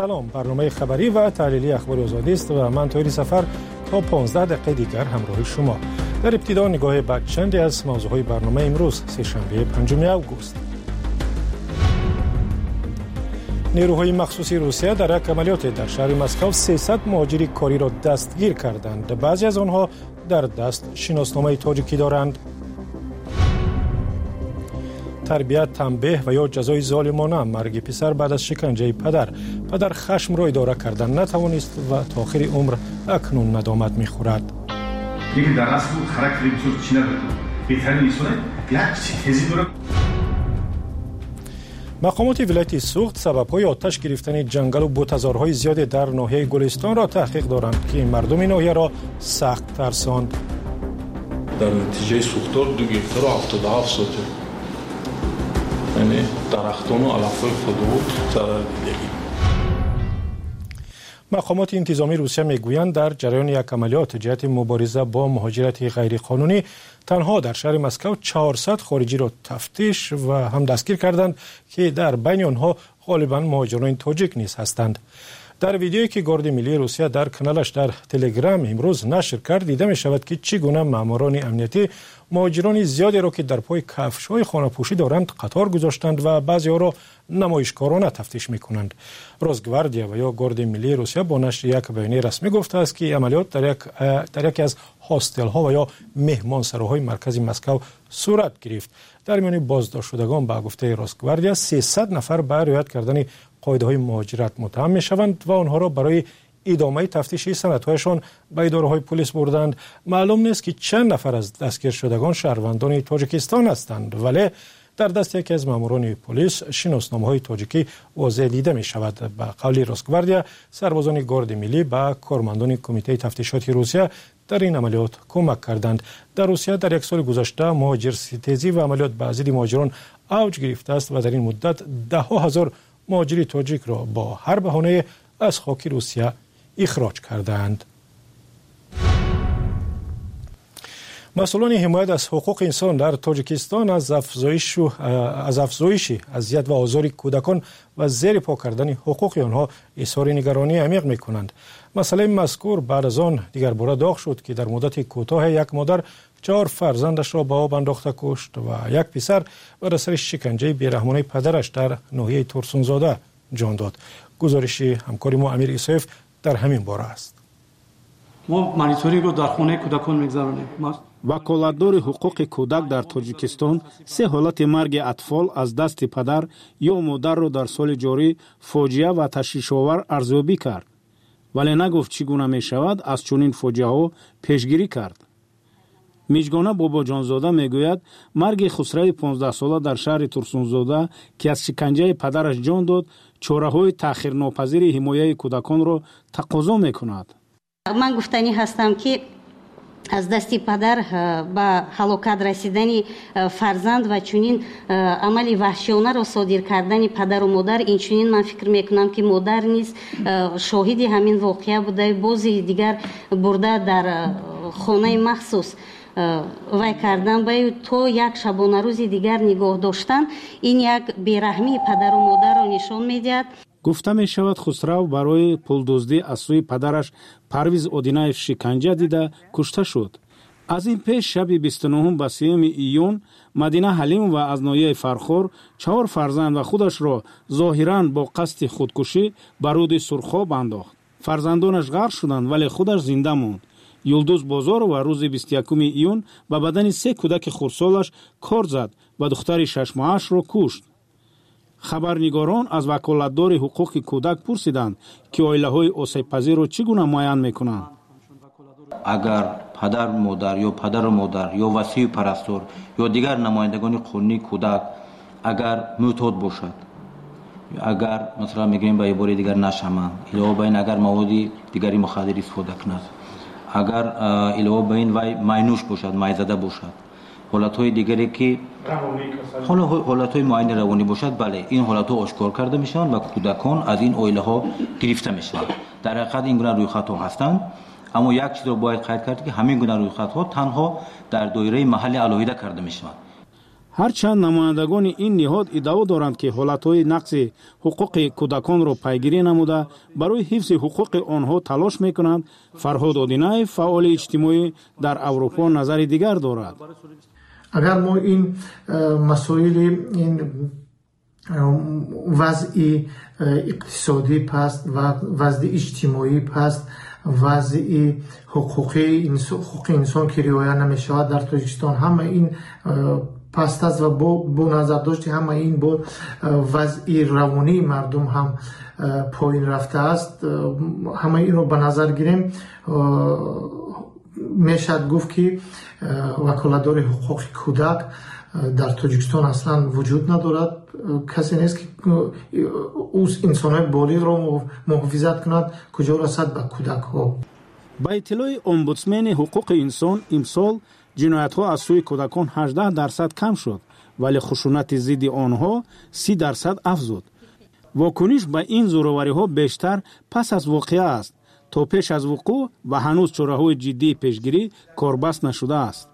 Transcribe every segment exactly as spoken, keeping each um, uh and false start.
سلام، برنامه خبری و تحلیلی اخبار آزادی است و من طاهر سفر تا پانزده دقیقه دیگر همراه شما. در ابتدا نگاه به چندی از موضوعهای برنامه امروز سه‌شنبه پنجم اوگوست. نیروهای مخصوصی روسیه در یک عملیات در شهر مسکو سیصد مهاجر کاری را دستگیر کردند. بعضی از آنها در دست شناسنامه تاجیکی دارند. تربیت، تنبیه و یا جزای ظالمانه مرگ پسر بعد از شکنجه پدر. پدر خشم را اداره کردن نتوانست و تا آخر عمر اکنون ندامت می‌خورد. یکی در اصل خاراکتری بسیار چی نداره. بهترین نیست یک چیزی داره. مقامات ولایت سوخت سبب‌های آتش گرفتن جنگل و بوته‌زارهای زیاد در ناحیه گلستان را تحقیق دارند که مردم ناحیه را سخت ترساند. در نتیجه سوختار دو گیتار و هفتاد و هفت سوت یعنی درختان و علف‌های خودرو ضرر دیدگی. مقامات انتظامی روسیه میگویند در جریان یک عملیات جهت مبارزه با مهاجرت غیرقانونی تنها در شهر مسکو چهارصد خارجی را تفتیش و هم دستگیر کردند که در بین آنها غالبا مهاجران تاجیک نیز هستند. در ویدیویی که گارد ملی روسیه در کانالش در تلگرام امروز نشر کرد دیده می شود که چگونه ماموران امنیتی مهاجران زیادی را که در پای کفش‌های خانه‌پوشی دارند قطار گذاشتند و بعضی ها را نمایشکارانه تفتیش می‌کنند. روزگواردیا و یا گارد ملی روسیه با نشر یک بیانیه رسمی گفته است که عملیات در یک در یکی از هاستل‌ها و یا مهمانسراهای مرکزی مسکو صورت گرفت. در میان بازداشت شدگان به گفته روزگواردیا سیصد نفر به رعایت کردن قاعده‌های مهاجرت متهم می‌شوند و آنها را برای ادامه تفتیش سندهایشان به اداره‌های پلیس بردند. معلوم نیست که چند نفر از دستگیر شدگان شهروندان تاجیکستان هستند، ولی در دست یکی از ماموران پلیس شناسنامه‌های تاجیکی واضح دیده می‌شود. به قول روزگواردیا سربازان گارد ملی به کارمندان کمیته تفتیشات روسیه در این عملیات کمک کردند. در روسیه در یک سال گذشته مهاجرستیزی و عملیات به ضد مهاجران اوج گرفته است و در این مدت ده ها هزار مهاجر تاجیک را با هر بهانه از خاک روسیه اخراج کردند. مسئولان حمایت از حقوق انسان در تاجیکستان از افزایش از افزایش اذیت و آزار کودکان و زیر پا کردن حقوق آنها اظهار نگرانی عمیق می‌کنند. مسئله مذکور بعد از آن دیگر باره داغ شد که در مدت کوتاه یک مادر چهار فرزندش را به آب انداخته کشت و یک پسر بر اثر شکنجه بی‌رحمانه پدرش در ناحیه ترسونزاده جان داد. گزارش همکار ما امیر ایسایف در همین باره است. ما مانیتورینگ رو در خانه کودکان می‌گذرانیم. وکالتدار حقوق کودک در تاجیکستان سه حالت مرگ اطفال از دست پدر یا مادر را در سال جاری فاجعه و تشویش‌آور ارزیابی کرد، ولی نگفت چگونه می‌شود از چنین فاجعه‌ها پیشگیری کرد. میجگانه بابا جانزاده میگوید مرگ خسرو پانزده ساله در شهر ترسونزاده که از شکنجه پدرش جان داد چاره‌های تأخیرناپذیر حمایت کودکان را تقاضا می‌کند. من گفتنی هستم که از دستی پدر به هلاکت رسیدن فرزند و چنین عمل وحشیانه را صادر کردن پدر و مادر، این چنین من فکر میکنم که مادر نیز شاهد همین واقعه بوده. بازی دیگر برده در خانه مخصوص وای کردن به تو یک شبانه روز دیگر نگاه داشتن، این یک بیرحمی پدر و مادر را نشان میدهد. گفته می شود خسرو برای پولدزدی از سوی پدرش پرویز اودینایف شکنجه دیده کشته شد. از این پیش شب بیست و نه به سیوم ایون مدینه حلیم و از ناحیه فرخور چهار فرزند و خودش را ظاهراً با قصد خودکشی بر رود سرخاب انداخت. فرزندانش غرق شدند ولی خودش زنده ماند. یلدوز بازار و روز بیست و یکم ایون به بدن سه کودک خردسالش کار زد و دختر شش ماهش را کشت. خبرنگاران از وکالتدار حقوق کودک پرسیدند که عائله‌های آسیب‌پذیر را چگونه معاین می‌کنند. اگر پدر مادر یا پدر و مادر یا وصی پرستار یا دیگر نمایندگان قانونی کودک اگر معتاد باشد، اگر مثلا میگیم به عبارت دیگر نشمند، علاوه بر این اگر مواد دیگری مخدر استفاده کند، اگر علاوه بر این وای ماینوش باشد، مایزده باشد، حالت‌های دیگری که حالا حالت‌های معین روانی باشد، بله این حالت‌ها آشکار کرده میشن و کودکان از این عائله‌ها گرفته میشن. در حقیقت این گونه رویخط‌ها هستند، اما یک چیز رو باید قید کرد که همین گونه رویخط‌ها تنها در دایره محل علاوه کرده میشن. ҳарчанд намояндагони ин ниҳод иддао доранд ки ҳолатҳои нақси ҳуқуқи кӯдаконро пайгирӣ намуда барои ҳифзи ҳуқуқи онҳо талош мекунанд, Фарҳод Одинаев, фаъоли иҷтимоӣ дар Аврупо, назари дигар дорад. агар мо ин масоили ин вазъи иқтисодӣ паст ва вазъи иҷтимоӣ паст, вазъи ҳуқуқи инсон ки риоя намешавад дар Тоҷикистон, ҳама ин паст аст ва бо назардошти ҳама ин бо вазъи равонии мардум ҳам поин рафтааст. ҳама инро ба назар гирем, мешавад гуфт ки ваколатдори ҳуқуқи кӯдак дар Тоҷикистон аслан вуҷуд надорад. касе нест ки инсонҳои болиғро муҳофизат кунад, куҷо расад ба кӯдакҳо. ба иттилои омбудсмени ҳуқуқи инсон, имсол ҷиноятҳо аз сӯи кӯдакон ҳаждаҳ дарсад кам шуд, вале хушунати зидди онҳо си дарсад афзуд. вокуниш ба ин зӯровариҳо бештар пас аз воқеа аст, то пеш аз вуқӯъ ва ҳанӯз чораҳои ҷиддии пешгирӣ корбаст нашудааст.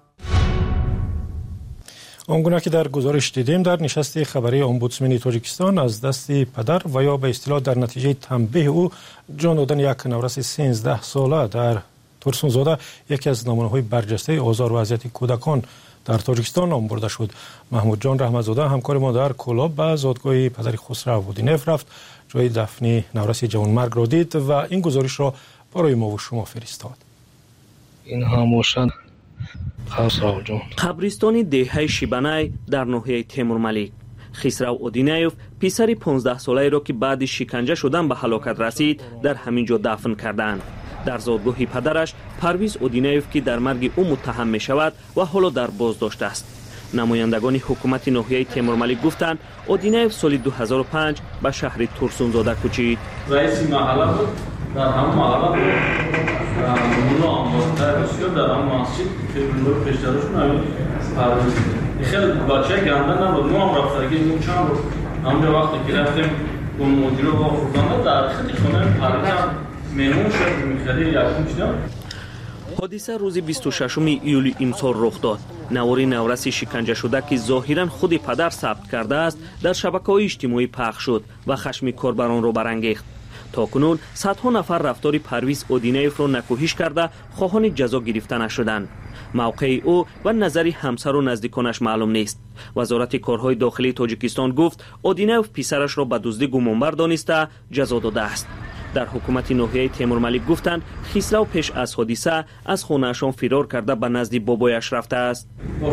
он гуна ки дар гузориш дидем, дар нишасти хабарии омбудсмени Тоҷикистон аз дасти падар ва ё ба истилоҳ дар натиҷаи танбеҳи ӯ ҷон додани як навраси сенздаҳ сола дар Турсунзода яке аз намунаҳои барҷастаи озор ва азияти кӯдакон дар Тоҷикистон ном бурда шуд. Маҳмудҷон Раҳматзода, ҳамкори мо дар Кӯлоб, ба зодгоҳи падари Хусрав Одинеев рафт, ҷои дафни навраси ҷавонмардро дид ва ин гузоришро барои мову шумо фиристод. ин ҳамошад Хусравҷон. қабристони деҳаи Шибанай дар ноҳияи Темурмалик. Хисрав Одинеев писари понздаҳсолаеро ки баъди шиканҷа шудан ба ҳалокат расид, дар ҳамин ҷо дафн карданд. дар зодгоҳи падараш Парвиз Одинеев ки дар марги ӯ муттаҳам мешавад ва ҳоло дар боздошт аст. намояндагони ҳукумати ноҳияи Темурмалик гуфтанд, Одинеев соли ду ҳазору панҷ ба шаҳри Турсунзода кӯчид. раиси маҳалла буд, дар ҳамон маҳалла буд. мулло амбоздар бисёр дар ҳамон масҷид филмлор пештарушон ҳамин Парвиз. хеле бачаи ганда набуд, мо ҳам рафтагӣ мо чанд буд. ҳамҷо вақте ки рафтем бо мудиро вохӯрданда дар хити хонаи Парвиз меҳмон шуд, мехари якум шудам. ҳодиса рӯзи бисту шашуми июли имсол рух дод. навори навраси шиканҷашуда ки зоҳиран худи падар сабт кардааст, дар шабакаҳои иҷтимоӣ пахш шуд ва хашми корбаронро барангехт. токунун садҳо нафар рафтори Парвиз Одинеевро накӯҳиш карда хоҳони ҷазо гирифта нашуданд. мавқеи ӯ ва назари ҳамсару наздиконаш маълум нест. вазорати корҳои дохилии Тоҷикистон гуфт, Одинеев писарашро ба дуздӣ гумонбар дониста ҷазо додааст. дар ҳукумати ноҳияи Темурмалик гуфтанд, Хисрав пеш аз ҳодиса аз хонаашон фирор карда ба назди бобояш рафтааст.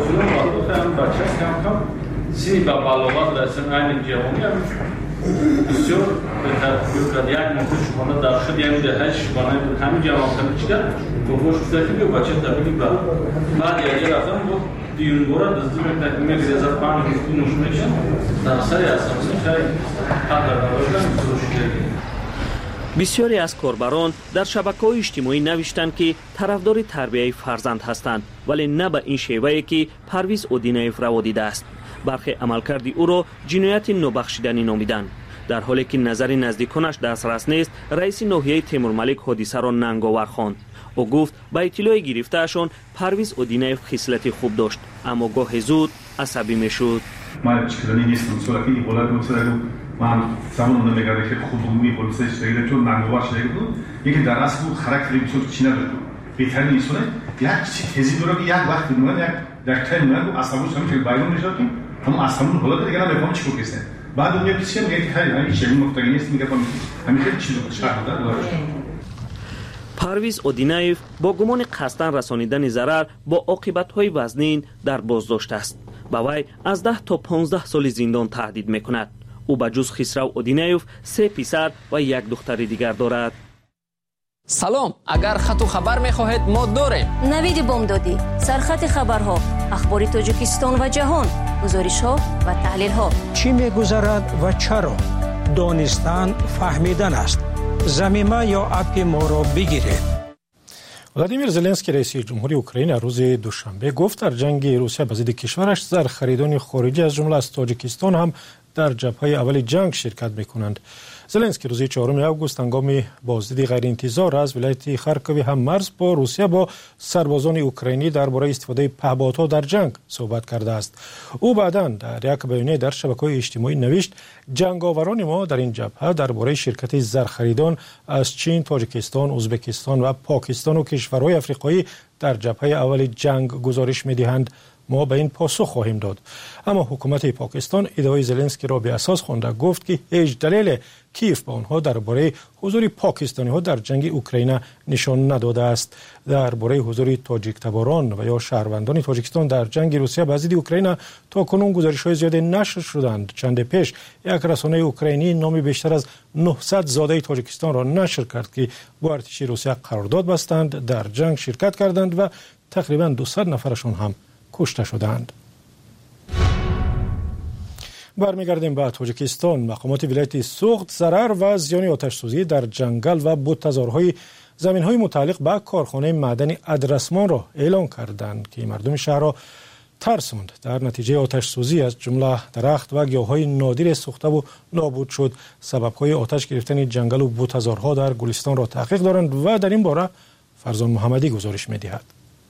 بسیار بهتر کرد. یک موقع شبانه در خود یعنی ده هشت شبانه بود همین جوان کنه چیکار باباش گفت که بیو بچه تبلیغ بعد بعد یه رفتم بود دیون بورا دزدی میکنه میگه از پنج روز نوش میشه در سری اساسی خیلی قدر داشتن سوشیده. بسیاری از کاربران در شبکه‌های اجتماعی نوشتند که طرفدار تربیت فرزند هستند، ولی نه به این شیوهی که پرویز اودینایف روا دیده است. برخی عملکردی او را جنایت نابخشیدنی نامیدند. در حالی که نظر نزدیکانش دسترس نیست، رئیس ناحیه تیمورملک حادثه را ننگاور خواند. او گفت با اطلاع گرفته‌شان پرویز اودینایف خصلت خوب داشت، اما گاه زود عصبی میشد. من چیکاری نیستم، سولاکی بالا گفتم من زمان نمیگردم که خودمونی پلیسش دیگه چون ننگاور شده بود. یکی در اصل خاراکتری بسیار چینه داشت. بهترین نیستونه. یک چیزی داره که یک وقت میاد یک یک تایم میاد و عصبی شدم که بایدن میشه که هم عصبی بالا دیگه نمیفهمم چی کوکیسته. بعد اون میگه چی میگه که همین چیزی مفتقی نیست میگه فهمید. همین خیلی چیزو شرح داد داشت. پرویز اودینایف با گمان قصداً رسانیدن ضرر با عاقبت‌های وزنین در بازداشت است. با وی از ده تا پانزده سال زندان تهدید میکند. او به جز خسرو اودینایف سه پسر و یک دختر دیگر دارد. سلام، اگر خط و خبر میخواهید ما داریم. نوید بامدادی، سرخط خبرها، اخبار تاجیکستان و جهان، گزارش‌ها و تحلیل‌ها. چی می‌گذرد و چرا؟ دانستن فهمیدن است. زمینه یا اپ ما را بگیرید. ولادیمیر زلنسکی رئیس جمهوری اوکراین روز دوشنبه گفت در جنگ روسیه با ضد کشورش زر خریدان خارجی از جمله از تاجیکستان هم در جبهه اول جنگ شرکت میکنند. زلنسکی روز چهارم آگوست هنگام بازدید غیر انتظار از ولایت خارکوی هم مرز با روسیه با سربازان اوکراینی درباره استفاده پهپادها در جنگ صحبت کرده است. او بعداً در یک بیانیه در شبکه‌های اجتماعی نوشت جنگاوران ما در این جبهه درباره شرکت زرخریدان از چین، تاجیکستان، ازبکستان و پاکستان و کشورهای افریقایی در جبهه اول جنگ گزارش می‌دهند. ما به این پاسخ خواهیم داد. اما حکومت پاکستان ادعای زلنسکی را به اساس خوانده، گفت که هیچ دلیل کیف به آنها درباره حضور پاکستانی ها در جنگ اوکراین نشان نداده است. درباره حضور تاجیک تباران و یا شهروندان تاجیکستان در جنگ روسیه به ضد اوکراین تا کنون گزارش‌های زیادی نشر شدند. چند پیش یک رسانه اوکراینی نام بیشتر از نهصد زاده تاجیکستان را نشر کرد که با ارتش روسیه قرارداد بستند، در جنگ شرکت کردند و تقریباً دویست نفرشان هم کشته شدند. برمیگردیم به تاجیکستان. مقامات ولایت سوخت ضرر و زیان آتش‌سوزی در جنگل و بوت‌تزارهای زمین‌های متعلق به کارخانه معدنی ادرسمان را اعلام کردند که مردم شهر را ترساند. در نتیجه آتش‌سوزی از جمله درخت و گیاهای نادر سوخته و نابود شد. سبب‌های آتش گرفتن جنگل و بوت‌تزارها در گلستان را تحقیق دارند و در این باره فرزان محمدی گزارش می‌دهد.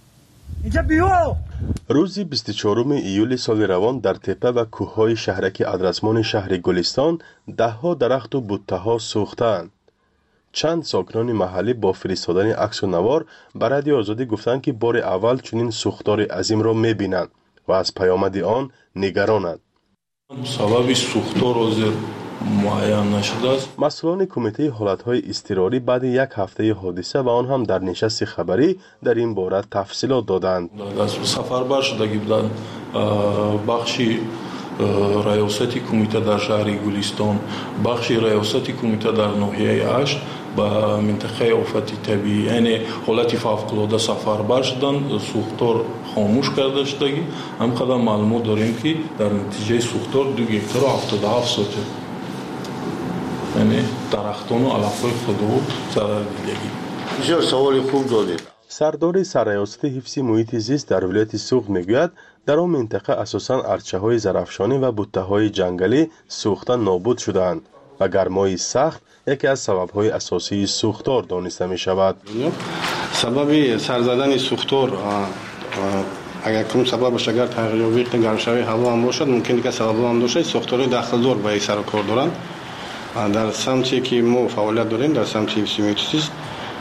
روز بیست و چهارم ایول سال روان در تپه و کوههای شهرک ادرسمان شهر گلستان دهها درخت و بوته‌ها سوختند. چند ساکنان محلی با فرستادن عکس و نوار به رادیو آزادی گفتند که بار اول چنین سوختار عظیم را می‌بینند و از پیامد آن نگرانند. سبب سوختار حاضر معین نشده است. مسئولان کمیته حالتهای اضطراری بعد یک هفته حادثه و آن هم در نشست خبری در این باره تفصیلات دادند. سفربر شده که در بخشی ریاستی کمیته در شهر گلستان، بخشی ریاستی کمیته در ناحیه هشت به منطقه آفت طبیعی یعنی حالت فوق‌العاده سفربر شدند. سوختار خاموش کرده شدگی هم قدر معلومات داریم که در نتیجه سوختار دو گکتار و هفتاد و هفت سوته یعنی درختان و علف‌های خودرو ضرر دیدگی. بسیار سوال خوب دادید. سردار سرریاست حفظ محیط زیست در ولایت سوخت میگوید در آن منطقه اساساً ارچه‌های زرافشانی و بوته‌های جنگلی سوخته نابود شدند و گرمای سخت یکی از سبب‌های اساسی سوختار دانسته می‌شود. سبب سرزدن سوختار اگر کدوم سببش اگر تغییر وقت گرمشوی هوا هم باشد ممکنه که سبب هم باشه. سوختار داخلدار به سر کار دارند. در سمتی که ما فعالیت داریم در سمتی سیمیتوسیس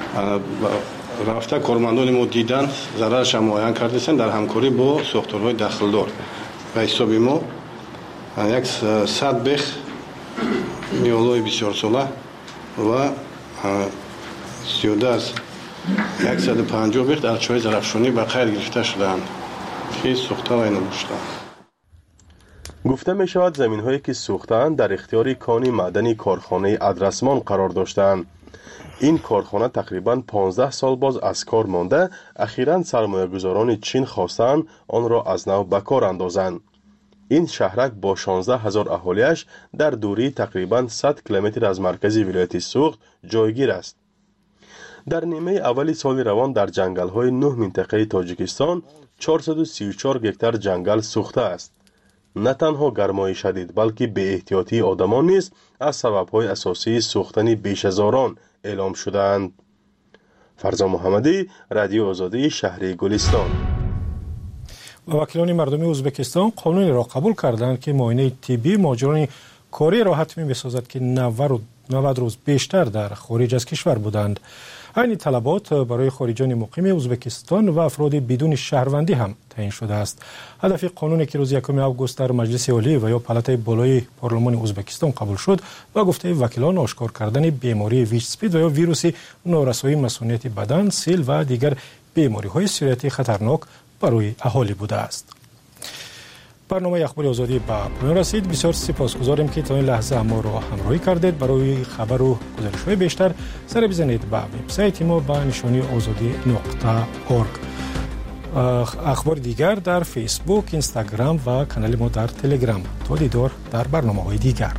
رفته کارمندان ما دیدن ضررش هم معاین کردن در همکاری با سوختارهای داخلدار. به حساب ما یک صد بخ میولای بسیار ساله و سیوده از صد و پنجاه بخ در چای زرافشانی به خیر گرفته شدند که سوخته و اینو باشدند. گفته می شود زمین هایی که سوختند در اختیار کان معدنی کارخانه ادرسمان قرار داشتند. این کارخانه تقریباً پانزده سال باز از کار مانده. اخیراً سرمایه‌گذاران چین خواستند آن را از نو به کار اندازند. این شهرک با شانزده هزار اهالیش در دوری تقریباً صد کیلومتر از مرکز ولایت سوخت جایگیر است. در نیمه اولی سال روان در جنگل‌های نه منطقه تاجیکستان چهارصد و سی و چهار گکتار جنگل سوخته است. نه تنها گرمای شدید بلکه به احتیاطی آدمان نیز از سبب‌های اساسی سوختن بیش از هزاران اعلام شدند. فرزان محمدی، رادیو آزادی شهر گلستان. وکیلان مردمی ازبکستان قانونی را قبول کردند که معاینه طبی مهاجران کاری را حتمی بسازد که نود روز بیشتر در خارج از کشور بودند. این طلبات برای خارجان مقیم ازبکستان و افراد بدون شهروندی هم تعیین شده است. هدف قانونی که روز یکم آگوست در مجلس عالی و یا پالات بالای پارلمان ازبکستان قبول شد و گفته وکیلان آشکار کردن بیماری ویچ اسپید و یا ویروس نارسایی مسئولیت بدن، سیل و دیگر بیماری های سیریتی خطرناک برای اهالی بوده است. برنامه اخبار آزادی به پایان رسید. بسیار سپاسگزاریم که تا این لحظه ما را همراهی کردید. برای خبر و گزارش‌های بیشتر سر بزنید به وبسایت ما با نشانی آزادی نقطه اورگ. اخبار دیگر در فیسبوک، اینستاگرام و کانال ما در تلگرام. تا دیدار در برنامه‌های دیگر.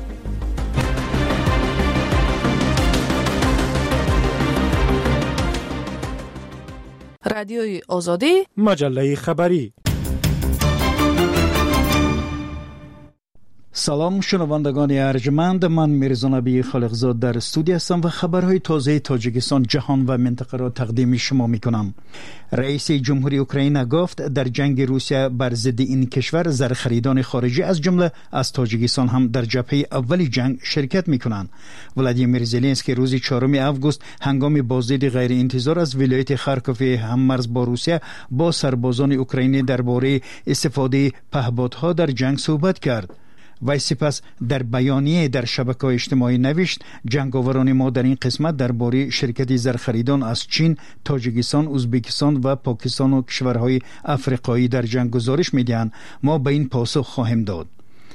رادیوی آزادی، مجله خبری. سلام شنوندگان ارجمند، من میرزا نبی خالقزاد در استودیو هستم و خبرهای تازه تاجیکستان، جهان و منطقه را تقدیم شما میکنم. رئیس جمهوری اوکراین گفت در جنگ روسیه بر ضد این کشور زرخریدان خارجی از جمله از تاجیکستان هم در جبهه اولی جنگ شرکت میکنند. ولادیمیر زلنسکی روز چهارم آگوست هنگام بازدید غیر انتظار از ولایت خارکوف هممرز با روسیه با سربازان اوکراینی درباره استفاده پهپادها در جنگ صحبت کرد. و سپس در بیانیه در شبکه‌های اجتماعی نوشت جنگاوران ما در این قسمت درباره شرکت زرخریدان از چین، تاجیکستان، ازبکستان و پاکستان و کشورهای افریقایی در جنگ گزارش می‌دهند. ما به این پاسخ خواهیم داد.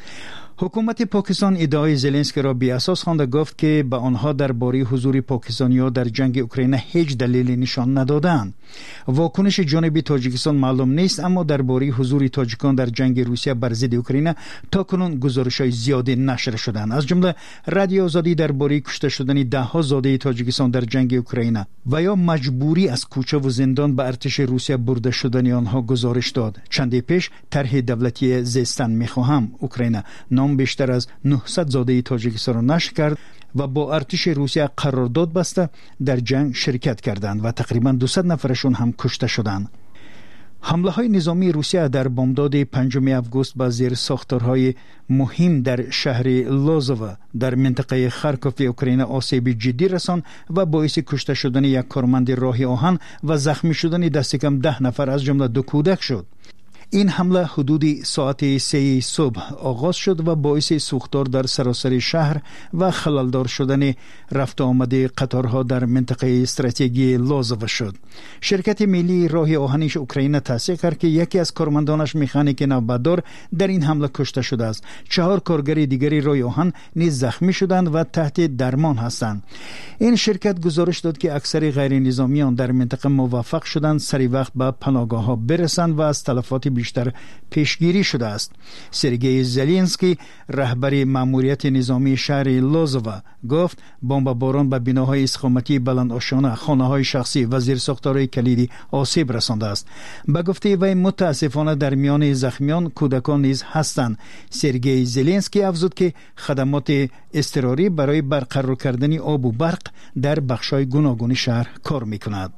حکومت پاکستان ادعای زلنسکی را بی اساس خوانده، گفت که به آنها درباره حضور پاکستانی‌ها در جنگ اوکراین هیچ دلیلی نشان ندادند. واکنش جانب تاجیکستان معلوم نیست، اما درباره حضور تاجیکان در جنگ روسیه بر ضد اوکراین تاکنون گزارش‌های زیادی نشر شدند. از جمله رادیو آزادی درباره کشته شدن ده ها زاده تاجیکستان در جنگ اوکراین و یا مجبوری از کوچه و زندان به ارتش روسیه برده شدن آنها گزارش داد. چندی پیش طرح دولتی زیستن می‌خواهم اوکراین نام بیشتر از نهصد زاده تاجیکستان را نشر کرد و با ارتش روسیه قرارداد بسته در جنگ شرکت کردند و تقریبا دویست نفرشون هم کشته شدند. حمله های نظامی روسیه در بامداد پنجم آگوست به زیر ساختارهای مهم در شهر لازوو در منطقه خارکوف اوکراین آسیب جدی رساند و باعث کشته شدن یک کارمند راه آهن و زخمی شدن دست کم ده نفر از جمله دو کودک شد. این حمله حدود ساعت سه صبح آغاز شد و باعث سوختار در سراسر شهر و خللدار شدن رفت آمد قطارها در منطقه استراتژیکی لازوو شد. شرکت ملی راه آهنش اوکراین تصدیق کرد که یکی از کارمندانش مکانیک نوبتدار در این حمله کشته شده است. چهار کارگر دیگری راه آهن نیز زخمی شدند و تحت درمان هستند. این شرکت گزارش داد که اکثر غیر نظامیان در منطقه موفق شدند سری وقت به پناهگاه‌ها برسند و از تلفات بیشتر پیشگیری شده است. سرگئی زلنسکی رهبر ماموریت نظامی شهر لازوو گفت بمباران به بناهای استقامتی بلندآشانه، خانه‌های شخصی و زیرساختارهای کلیدی آسیب رسانده است. به گفته وی متاسفانه در میان زخمیان کودکان نیز هستند. سرگئی زلنسکی افزود که خدمات اضطراری برای برقرار کردن آب و برق در بخش‌های گوناگون شهر کار می‌کند.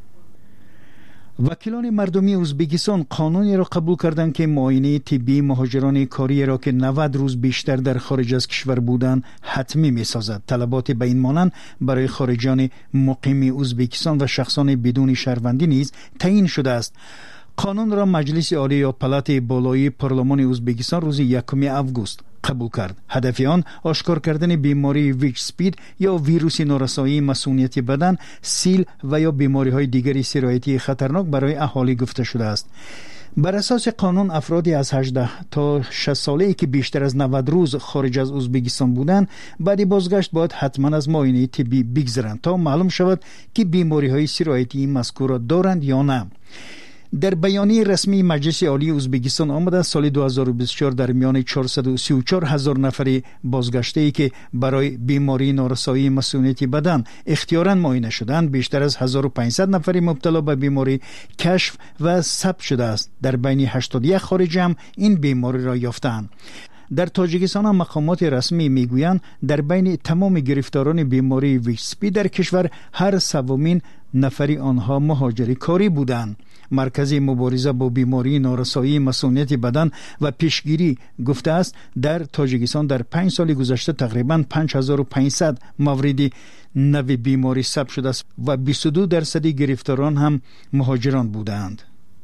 وکیلان مردمی ازبکستان قانونی را قبول کردند که معاینه طبی مهاجران کاری را که نود روز بیشتر در خارج از کشور بودند حتمی می‌سازد. طلبات به این مانند برای خارجیان مقیم ازبکستان و شخصان بدون شهروندی نیز تعیین شده است. قانون را مجلس عالی یا پلات بالای پارلمان ازبکستان روز یکم آگوست قبول کرد. هدف آن آشکار کردن بیماری ویچ سپید یا ویروس نارسایی مسئولیت بدن، سیل و یا بیماری های دیگری سرایتی خطرناک برای اهالی گفته شده است. بر اساس قانون افرادی از هجده تا شصت ساله‌ای که بیشتر از نود روز خارج از ازبکستان بودند بعد بازگشت باید حتما از معاینه طبی بگذرند تا معلوم شود که بیماری های سرایتی مذکور را دارند یا نه. در بیانیه رسمی مجلس عالی ازبکستان آمده سال دو هزار و بیست و چهار در میان چهارصد و سی و چهار هزار نفر بازگشته‌ای که برای بیماری نارسایی مسئولیت بدن اختیاراً معاینه شدند بیشتر از هزار و پانصد نفر مبتلا به بیماری کشف و ثبت شده است. در بین هشتاد و یک خارجی هم این بیماری را یافتند. در تاجیکستان هم مقامات رسمی میگویند در بین تمام گرفتاران بیماری ویچ سپید در کشور هر سومین نفری آنها مهاجر کاری بودند. مرکز مبارزه با بیماری نارسایی مسئولیت بدن و پیشگیری گفته است در تاجیکستان در پنج سال گذشته تقریباً پنج هزار و پانصد مورد نوع بیماری ثبت شده است و بیست و دو درصد گرفتاران هم مهاجران بودند.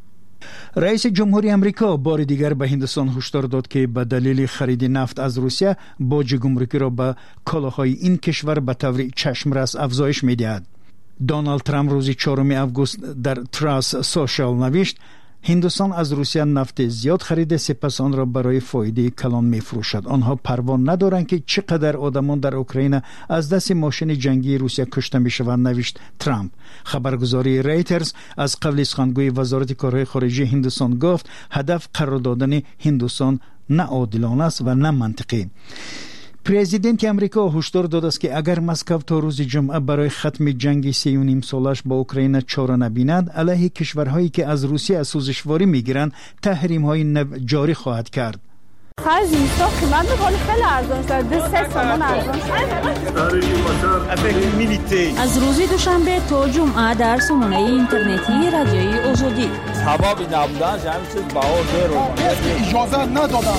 رئیس جمهوری امریکا بار دیگر به هندوستان هشدار داد که به دلیل خرید نفت از روسیه باج گمرکی را به کالاهای این کشور به طور چشمرس افزایش می‌دهد. دونالد ترامپ روز چهارم آگوست در تراس سوشال نوشت هندوستان از روسیه نفت زیاد خریده سپس آن را برای فایده کلان می‌فروشد. آنها پروا ندارند که چقدر آدمان در اوکراین از دست ماشین جنگی روسیه کشته می‌شوند، نوشت ترامپ. خبرگزاری رایترز از قبل سخنگوی وزارت کارهای خارجه هندوستان گفت هدف قرار دادن هندوستان نه عادلانه است و نه منطقی. پرزیدنت امریکا هشدار داده است که اگر مسکو تا روز جمعه برای ختم جنگ سه و نیم سالش با اوکراین چاره نبیند علیه کشورهایی که از روسیه سوزشواری میگیرند تحریم‌های نو جاری خواهد کرد. خرج اینستا قیمت میکنه خیلی ارزان شده دو سه سامان ارزان شده. از روزی دوشنبه تا جمعه در سامانه اینترنتی رادیوی آزادی سبب نبودن همین چیز بهار دیر اجازه ندادن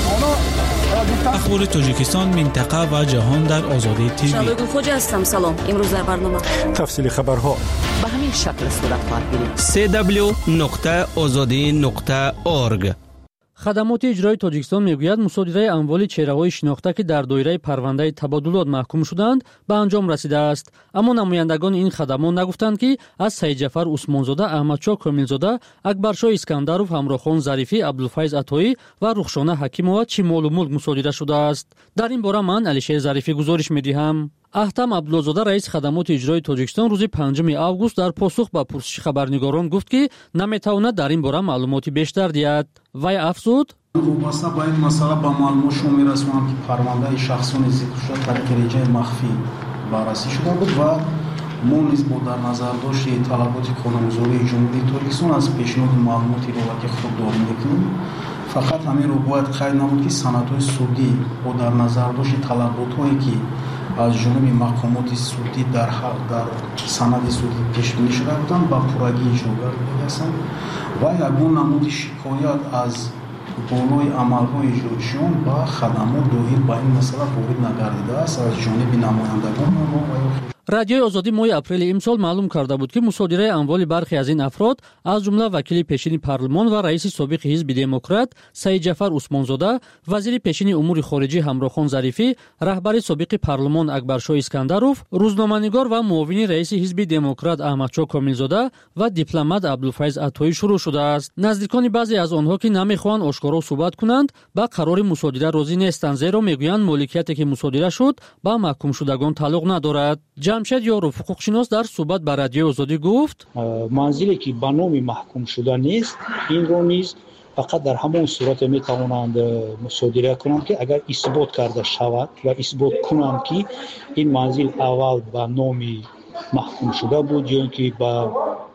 اخبار تاجیکستان منطقه و جهان در آزادی تیوی. شبگون خوجه هستم. سلام. امروز در برنامه تفصیل خبرها به همین شکل صورت خواهد گیرید. سی دبلیو نقطه آزادی نقطه اورگ. خدمات اجرایی تاجیکستان میگوید مصادره اموال چهره‌های شناخته که در دایره پرونده تبادلات محکوم شدند به انجام رسیده است، اما نمایندگان این خدمات نگفتند که از سید جعفر عثمانزاده، احمدشاه کاملزاده، اکبرشاه اسکندرов، همراخان ظریفی، عبدالفیض عطایی و رخشانه حکیمова چی مال و ملک مصادره شده است. در این باره من علیشیر ظریفی گزارش می‌دهم. احتم عبدالزاده رئیس خدمات اجرایی تاجیکستان روز پنجم آگوست در پاسخ به پرسش خبرنگاران گفت که نمیتواند در این باره معلوماتی بیشتر دهد. وی افزود: وابسته به این مسئله با معلومات شما می‌رسانم که پرونده شخصان ذکر شده طریق رجای مخفی بررسی شده بود و ما نیز با در نظر داشت طلبات قانونگذاری جمهوری تاجیکستان از پیشنهاد معلوماتی رو که خود داریم می‌کنیم، فقط همین رو باید قید نمود که سندهای سودی با در نظر داشت طلبات‌هایی که از جانب مقامات سودی در در سند سودی پیش بینی شده بودند با پورگی اجرا گردیده هستند و یگان نمود شکایت از بالای عملهای اجرایشان با خدمات داخل با این مسئله وارد نگردیده است از جانب نمایندگان ما. رادیوی آزادی ماه اپریل امسال معلوم کرده بود که مصادره اموال برخی از این افراد از جمله وکیل پیشین پارلمان و رئیس سابق حزب دموکرات سید جعفر عثمانزاده، وزیر پیشین امور خارجه همراخان ظریفی، رهبر سابق پارلمان اکبرشاه اسکندرov، روزنامه‌نگار و معاون رئیس حزب دموکرات احمدشاه کاملزاده و دیپلمات عبدالفیض عطایی شروع شده است. نزدیکان بعضی از آنها که نمیخواهند آشکارا صحبت کنند با قرار مصادره راضی نیستند، زیرا میگویند مالکیتی که مصادره شد با محکوم شدگان تعلق ندارد. جمشید یاروف حقوقشناس در صحبت با رادیو آزادی گفت: منزلی که به نام محکوم شده نیست این رو نیز فقط در همان صورت میتوانند مصادره کنند که اگر اثبات کرده شود و اثبات کنند که این منزل اول به نام محکوم شده بود یا اینکه با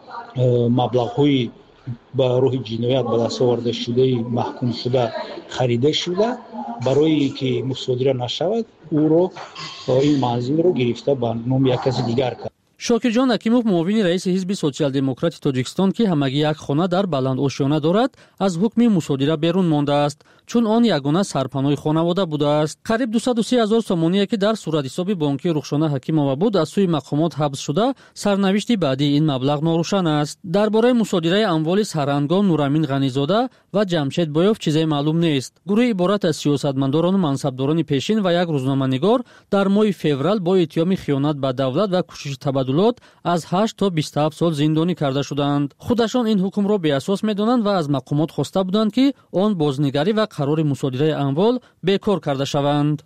مبلغ‌های با روح جنایت به دست آورده شده محکوم شده خریده شده، برای که مصادره نشود او رو این منزل رو گرفته به نام یک کسی دیگر کرد. شاکرجان حکیموف معاون رئیس حزب سوسیال دموکرات تاجیکستان که همگی یک خانه در بلند آشیانه دارد از حکم مصادره بیرون مانده است، چون آن یگانه سرپناه خانواده بوده است. قریب دویست و سی هزار سومانی که در صورت حساب بانکی رخشانه حکیمова بود از سوی مقامات حبس شده، سرنوشت بعدی این مبلغ ناروشن است. درباره مصادره اموال سرهنگان نورامین غنیزاده و جمشید بایوف چیزی معلوم نیست. گروه عبارت از سیاستمداران و منصبداران پیشین و یک روزنامه‌نگار در ماه فوریه با اتهام خیانت به دولت و کوشش تبادلات از هشت تا بیست و هفت سال زندانی کرده شدند. خودشان این حکم را بی‌اساس می‌دانند و از مقامات خواسته بودند که آن بازنگری و قرار مصادره اموال بیکار کرده شوند.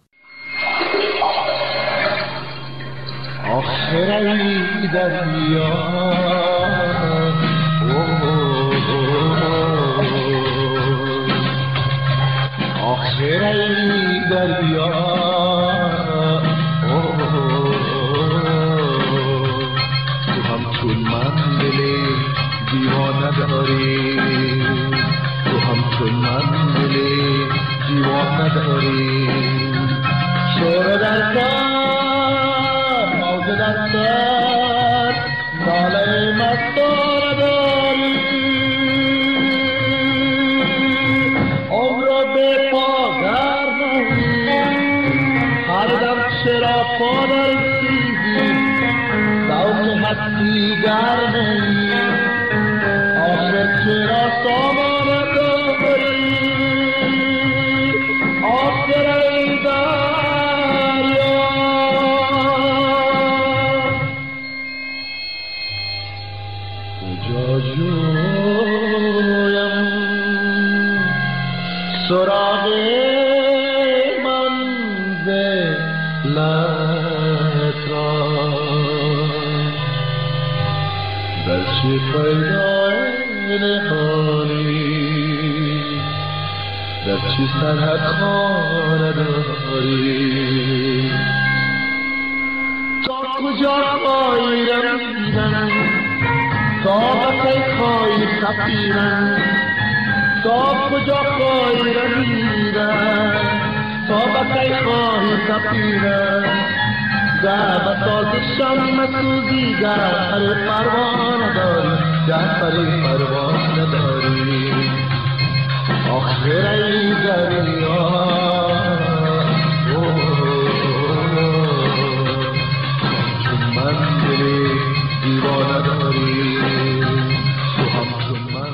آخری دریا آخری دریا چون من دل دیوانه داری، تو همچون من دل دیوانه داری. شور در سر موج در سر ناله مستانه داری، عمر به پا در نهی هر دم چرا پا در دیگر نهی آخر چرا سامان داری، آخر ای دریا کجا جویم سراغ منزلت را، در چه پیدا نهانی، در چه سرحد خانه داری. تا کجا خواهی رسیدن، طاقت خواهی سفیدن، تا کجا خواهی رسیدن، کی خواهی سفیره در بسازشم مسوزی گر پر پروانه داری گر پر پروانه داری آخر ای دریا چون من دلی دیوانه داری تو هم چون من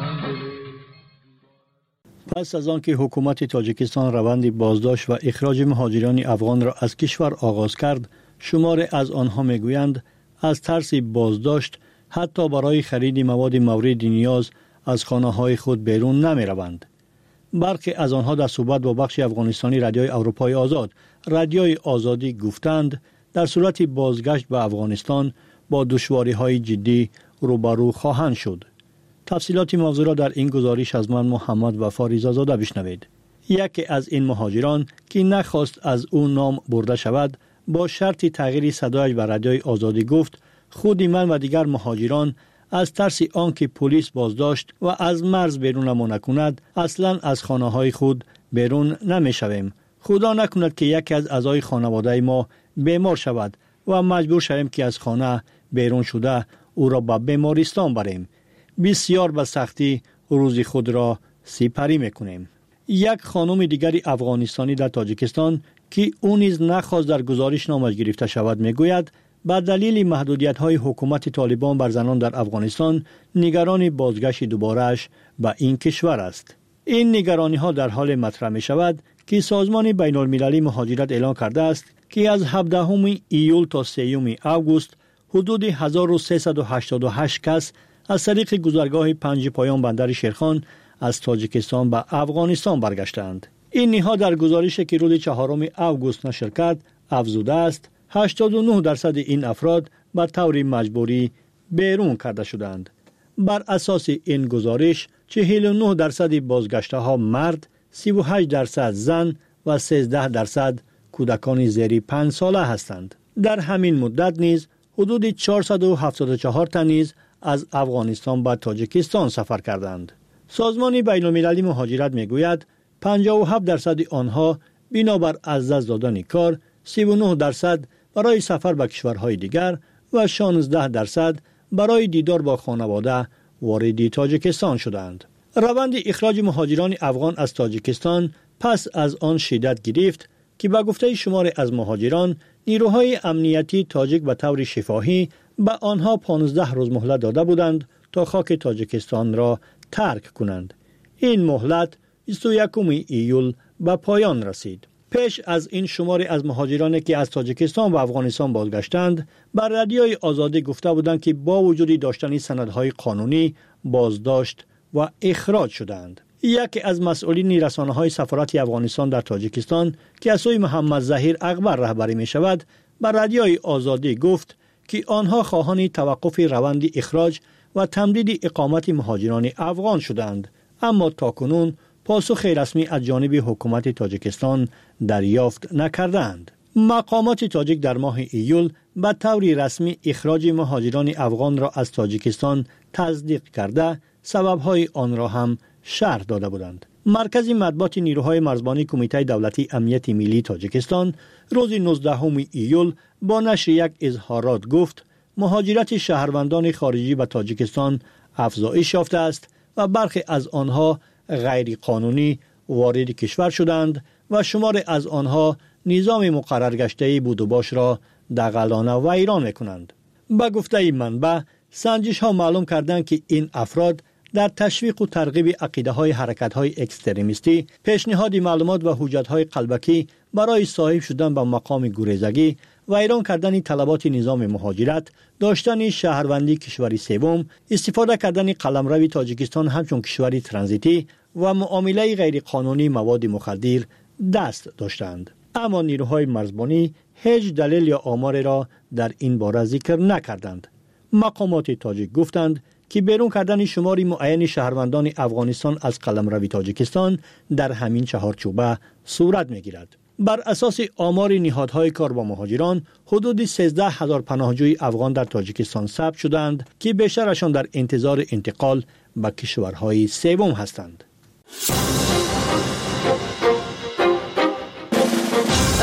پس از آنکه حکومت تاجیکستان روند بازداشت و اخراج مهاجران افغان را از کشور آغاز کرد، شمار از آنها میگویند از ترس بازداشت حتی برای خرید مواد مورد نیاز از خانه‌های خود بیرون نمی‌روند. برخی از آنها در صحبت با بخش افغانستانی رادیوی اروپای آزاد، رادیوی آزادی گفتند در صورت بازگشت به افغانستان با دشواری‌های جدی روبرو خواهند شد. تفصیلات موضوع را در این گزارش از من محمد وفا ریزازاده بشنوید. یکی از این مهاجران که نخواست از او نام برده شود با شرط تغییر صدایش به رادیوی آزادی گفت خود من و دیگر مهاجران از ترس آنکه پلیس بازداشت و از مرز بیرونمان نکند اصلا از خانه های خود بیرون نمی شویم. خدا نکند که یکی از اعضای خانواده ما بیمار شود و مجبور شویم که از خانه بیرون شده او را به بیمارستان بریم. بسیار به سختی روزی خود را سپری میکنیم. یک خانم دیگری افغانستانی در تاجیکستان که او نیز نخواست در گزارش نامش گرفته شود میگوید به دلیل محدودیت‌های حکومت طالبان بر زنان در افغانستان نگران بازگشت دوباره‌اش به این کشور است. این نگرانی‌ها در حال مطرح می‌شود که سازمان بین‌المللی مهاجرت اعلام کرده است که از هفدهم ایول تا سوم آگوست حدود هزار و سیصد و هشتاد و هشت کس از طریق گذرگاه پنج پایان بندر شیرخان از تاجیکستان به افغانستان برگشتند. این نهاد در گزارشی که روز چهارم آگوست نشر کرد افزوده است هشتاد و نه درصد این افراد به طور مجبوری بیرون کرده شدند. بر اساس این گزارش چهل و نه درصد بازگشته ها مرد، سی و هشت درصد زن و سیزده درصد کودکان زیر پنج ساله هستند. در همین مدت نیز حدود چهارصد و هفتاد و چهار تن نیز از افغانستان به تاجیکستان سفر کردند. سازمان بین‌المللی مهاجرت میگوید پنجاه و هفت درصد آنها بنابر از دست دادن کار، سی و نه درصد برای سفر به کشورهای دیگر و شانزده درصد برای دیدار با خانواده وارد تاجیکستان شدند. روند اخراج مهاجران افغان از تاجیکستان پس از آن شدت گرفت که به گفته شمار از مهاجران نیروهای امنیتی تاجیک به طور شفاهی به آنها پانزده روز مهلت داده بودند تا خاک تاجیکستان را ترک کنند. این مهلت بیست و یکم ایول به پایان رسید. پیش از این شماری از مهاجرانی که از تاجیکستان و افغانستان بازگشتند بر رادیوی آزادی گفته بودند که با وجود داشتن سندهای قانونی بازداشت و اخراج شدند. یکی از مسئولین رسانه‌های سفارت افغانستان در تاجیکستان که از سوی محمد ظهیر اکبر رهبری می شود بر رادیوی آزادی گفت که آنها خواهان توقف روند اخراج و تمدید اقامت مهاجران افغان شدند، اما تاکنون پاسخ رسمی از جانب حکومت تاجیکستان دریافت نکردند. مقامات تاجیک در ماه ایول به طور رسمی اخراج مهاجران افغان را از تاجیکستان تصدیق کرده سبب‌های آن را هم شرح داده بودند. مرکز مطبوعات نیروهای مرزبانی کمیته دولتی امنیت ملی تاجیکستان روز نوزدهم ایول با نشر یک اظهارات گفت مهاجرت شهروندان خارجی به تاجیکستان افزایش یافته است و برخی از آنها غیر قانونی وارد کشور شدند و شمار از آنها نظام مقرر گشته بود و باش را دغلانه و ویران میکنند. به گفته منبع سنجش ها معلوم کردند که این افراد در تشویق و ترغیب عقیده های حرکت های اکستریمیستی، پیشنهاد معلومات و حجت های قلبکی برای صاحب شدن به مقام گریزگی، ویران کردن طلبات نظام مهاجرت، داشتن شهروندی کشوری سوم، استفاده کردن قلمرو تاجیکستان همچون کشوری ترانزیتی و معامله غیر قانونی مواد مخدر دست داشتند. اما نیروهای مرزبانی هیچ دلیل یا آمار را در این باره ذکر نکردند. مقامات تاجیک گفتند که بیرون کردن شماری معین شهروندان افغانستان از قلمرو تاجیکستان در همین چهارچوبه صورت می‌گیرد. بر اساس آمار نهادهای کار با مهاجران، حدود سیزده هزار پناهجوی افغان در تاجیکستان ثبت شدند که بیشترشان در انتظار انتقال به کشورهای سوم هستند.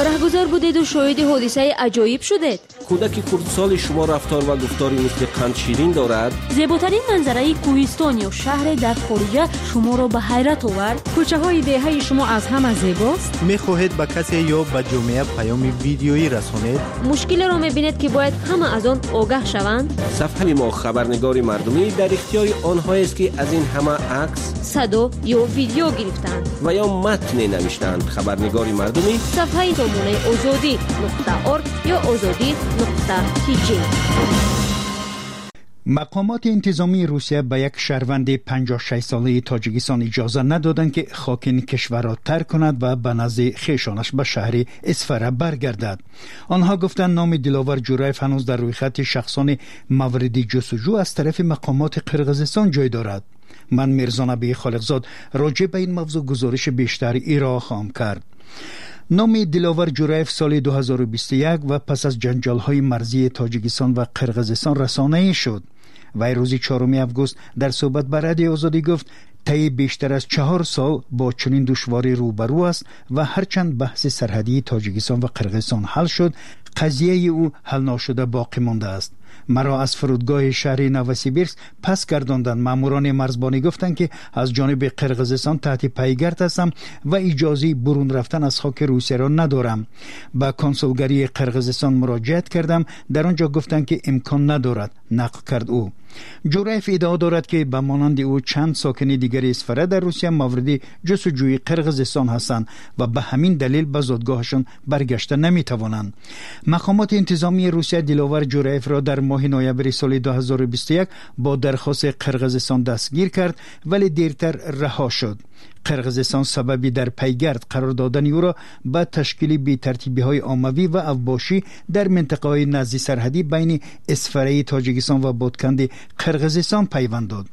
بودید و شاهد حادثه عجایب شدید؟ کودک خردسال شما رفتار و گفتاری مثل قند شیرین دارد؟ زیباترین منظره کوهستان یا شهر در خارجه شما را به حیرت آورد؟ کوچه های دهه شما از همه زیباست؟ می‌خواهید به کسی یا به جامعه پیام ویدیویی رسانید؟ مشکل را می‌بینید که باید همه از آن آگاه شوند؟ صفحه ما خبرنگاری مردمی در اختیار آنهایی است که از این همه عکس، صدا یا ویدیو گرفتند و یا متن نوشتند. خبرنگاری مردمی صفحه نمونه آزادی نقطه ارگ یا آزادی نقطه تی جی. مقامات انتظامی روسیه به یک شهروند پنجاه و شش ساله تاجیکستان اجازه ندادند که خاک این کشور را ترک کند و به نزد خویشانش به شهر اسفره برگردد. آنها گفتند نام دلاور جورایف هنوز در رویخط شخصان مورد جستجو از طرف مقامات قرقیزستان جای دارد. من میرزا نبی خالقزاد راجع به این موضوع گزارش بیشتر ارائه خواهم کرد. نام دلاور جورایف سال دو هزار و بیست و یک و پس از جنجال‌های مرزی تاجیکستان و قرقیزستان رسانه‌ای شد. وی روز چهارم آگوست در صحبت با رادیو آزادی گفت طی بیشتر از چهار سال با چنین دشواری روبرو است و هرچند بحث سرحدی تاجیکستان و قرقیزستان حل شد، قضیه او حل نشده باقی مانده است. مرا از فرودگاه شهر نوسیبیرسک پس گرداندند. ماموران مرزبانی گفتند که از جانب قرقیزستان تحت پیگرد هستم و اجازه برون رفتن از خاک روسیه را ندارم. به کنسولگری قرقیزستان مراجعت کردم، در آنجا گفتند که امکان ندارد، نقل کرد او. جورایف ادعا دارد که به مانند او چند ساکن دیگر اسفره در روسیه مورد جستجوی قرقیزستان هستند و به همین دلیل به زادگاهشان برگشته نمیتوانند. مقامات انتظامی روسیه دلاور جورایف را در ماه نوامبر سال دو هزار و بیست و یک با درخواست قرقیزستان دستگیر کرد ولی دیرتر رها شد. قرقیزستان سببی در پیگرد قرار دادن او را به تشکیل بی‌ترتیبی‌های عمومی و اوباشی در منطقه‌های نزدیک سرحدی بین اسفره تاجیکستان و بادکند قرقیزستان پیوند داد.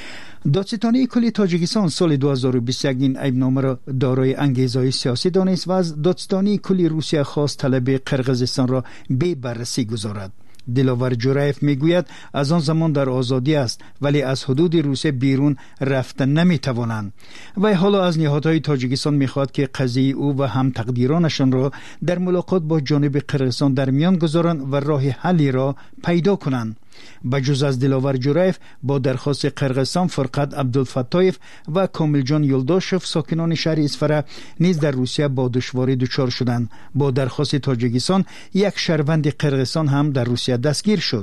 دادستانی کلی تاجیکستان سال دو هزار و بیست و یک این عیبنامه را دارای انگیزه‌های سیاسی دانست و از دادستانی کلی روسیه خواست طلب قرقیزستان را بی بررسی گذارد. دلاور جورایف میگوید از آن زمان در آزادی است ولی از حدود روسیه بیرون رفتن نمیتوانند و حالا از نهادهای تاجیکستان میخواد که قضیه او و هم تقدیرانشان را در ملاقات با جانب قرقیزستان در میان گذارند و راه حلی را پیدا کنند. بجز از دلاور جورایف با درخواست قرقیزستان فرقت عبدالفتایف و کامل جان یلداشوف ساکنان شهر اسفره نیز در روسیه با دشواری دچار شدند. با درخواست تاجیکستان یک شهروند قرقیزستان هم در روسیه دستگیر شد.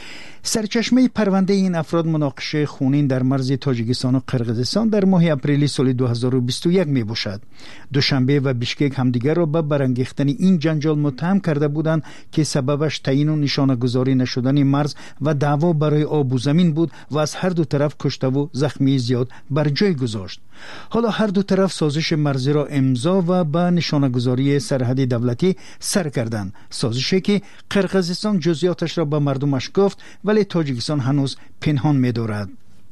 سرچشمه پرونده این افراد مناقشه خونین در مرز تاجیکستان و قرقیزستان در ماه اپریل سال دو هزار و بیست و یک می باشد. دوشنبه و بیشکک همدیگر را به برانگیختن این جنجال متهم کرده بودند که سببش تعیین و نشانه گذاری نشدن مرز و دعوا برای آب و زمین بود و از هر دو طرف کشته و زخمی زیاد بر جای گذاشت. حالا هر دو طرف سازش مرزی را امضا و به نشانه گذاری سرحد دولتی سر کردند. سازشی که قرقیزستان جزئیاتش را به مردمش گفت ولی تاجیکستان هنوز پنهان می دارد.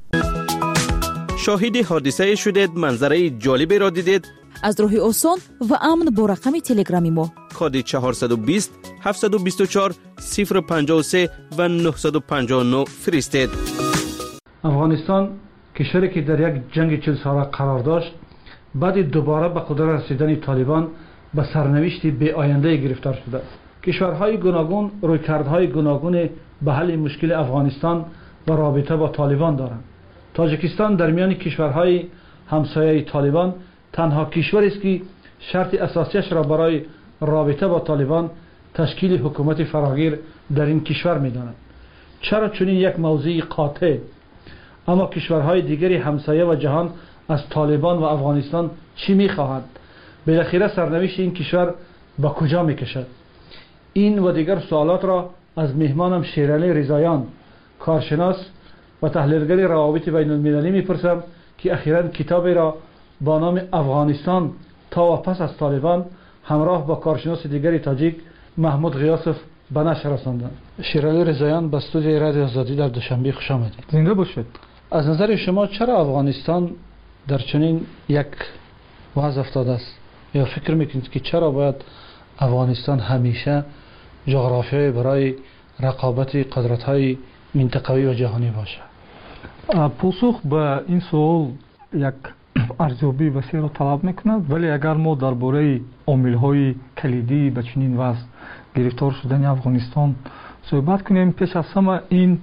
شاهد حادثه شدید، منظره جالبی را دیدید؟ از راه آسان و امن با رقم تلگرامی ما کد چهارصد و بیست هفتصد و بیست و چهار صفر پنجاه و سه و نهصد و پنجاه و نه فرستید. افغانستان کشوری که در یک جنگ چهل ساله قرار داشت، بعد دوباره به قدرت رسیدن طالبان به سرنوشت بی آینده گرفتار شده است. کشورهای گوناگون رویکردهای گوناگون به حل مشکل افغانستان و رابطه با طالبان دارند. تاجیکستان در میان کشورهای همسایه طالبان تنها کشوری است که شرط اساسیش را برای رابطه با طالبان تشکیل حکومت فراگیر در این کشور می‌داند. چرا چنین یک موضوع قاطع؟ اما کشورهای دیگری همسایه و جهان از طالبان و افغانستان چی می‌خواهند؟ بالاخره سرنوشت این کشور به کجا می‌کشد؟ این و دیگر سوالات را از مهمانم شیرعلی رضاییان، کارشناس و تحلیلگر روابط بین المللی میپرسم که اخیراً کتابی را با نام افغانستان تا و پس از طالبان همراه با کارشناس دیگری تاجیک محمود غیاسف به نشر رساندند. شیرعلی رضاییان به استودیوی رادیو آزادی در دوشنبه خوش آمدید. زنده باشید. از نظر شما چرا افغانستان در چنین یک وضع افتاده است؟ یا فکر میکنید که چرا باید افغانستان همیشه جغرافیای برای رقابت قدرت‌های منطقوی و جهانی باشه؟ پاسخ به این سوال یک арзёбии васеъро талаб мекунад, вале агар мо дар бораи омилҳои калидӣ ба чунин вазъ гирифтор шудани Афғонистон суҳбат кунем, пеш аз ҳама ин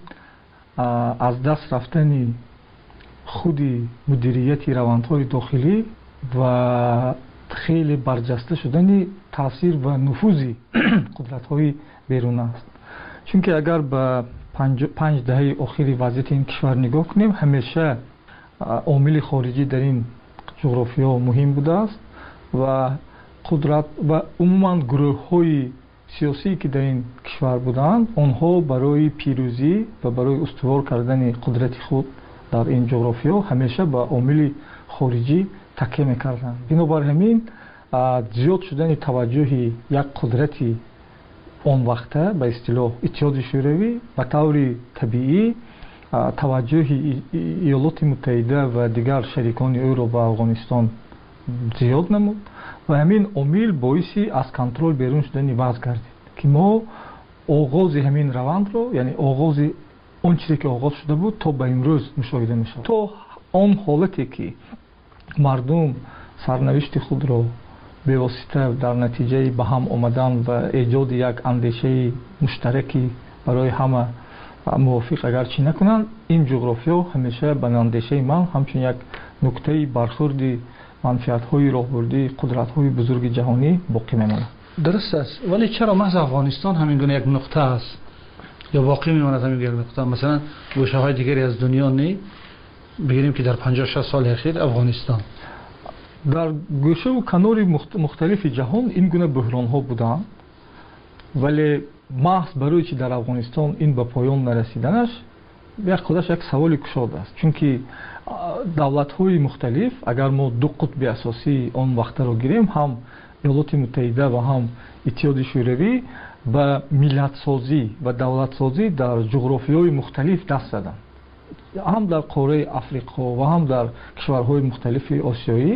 аз даст рафтани худи мудирияти равандҳои дохилӣ ва хеле барҷаста шудани таъсир ва нуфузи қудратҳои берун аст. чунки агар ба панҷ даҳаи охири вазъияти ин кишвар нигоҳ кунем, ҳамеша омили хориҷӣ дар ин ҷуғрофиё муҳим будааст ва қудрат ва умуман гурӯҳҳои сиёсие ки дар ин кишвар будаанд, онҳо барои пирӯзӣ ва барои устувор кардани қудрати худ дар ин ҷуғрофиё ҳамеша ба омили хориҷӣ такя мекарданд. бинобар ҳамин зиёд шудани таваҷҷӯҳи як қудрати он вақта ба истилоҳ Иттиҳоди Шӯравӣ ба таври табиӣ таваҷҷӯҳи Иёлоти Муттаҳида ва дигар шарикони ӯро ба Афғонистон зиёд намуд ва ҳамин омил боиси аз контрол берун шудани вазъ гардид, ки мо оғози ҳамин равандро, яъне оғози он чизе ки оғоз шуда буд то ба имрӯз мушоҳида мешавад. То он ҳолате ки мардум сарнавишти худро бевосита дар натиҷаи ба ҳам омадан ва эҷоди як андешаи муштараки барои ҳама мувофиқ агар чӣ накунанд, ин ҷуғрофиё ҳамеша ба андешаи ман ҳамчун як нуқтаи бархӯрди манфиатҳои роҳбурдии қудратҳои бузурги ҷаҳонӣ боқӣ мемонад. дуруст аст, вале чаро маҳз Афғонистон ҳамин гуна як нуқта аст ё боқӣ мемонад ҳамин як нуқта? Масалан гӯшаҳои дигари аз дунё не бигирем ки дар панҷоҳ шаст соли ахир Афғонистон дар гӯшаву канори мухталифи ҷаҳон ин гуна буҳронҳо буданд, вале маҳз барои чи дар Афғонистон ин ба поён нарасиданаш як худаш як саволи кушод аст. Чунки давлатҳои мухталиф, агар мо ду қутби асосии он вақтаро гирем, ҳам Иёлоти Муттаҳида ва ҳам Иттиҳоди Шӯравӣ ба миллатсозӣ ва давлатсозӣ дар ҷуғрофиёи мухталиф даст заданд, ҳам дар қораи Африқо ва ҳам дар кишварҳои мухталифи осиёӣ,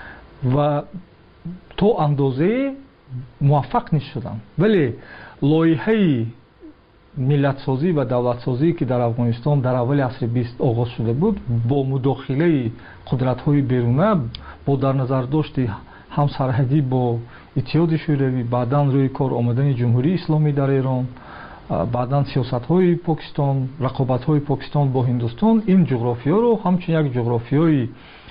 ва то андозае муваффақ нишуданд. Вале лоиҳаи миллатсозӣ ва давлатсозие ки дар Афғонистон дар аввали асри бист оғоз шуда буд, бо мудохилаи қудратҳои беруна, бо дар назардошти ҳамсарҳадӣ бо Иттиҳоди Шӯравӣ, баъдан рӯи кор омадани Ҷумҳурии Исломӣ дар Эрон, баъдан сиёсатҳои Покистон, рақобатҳои Покистон бо Ҳиндустон, ин ҷуғрофиёро ҳамчун як ҷуғрофиёи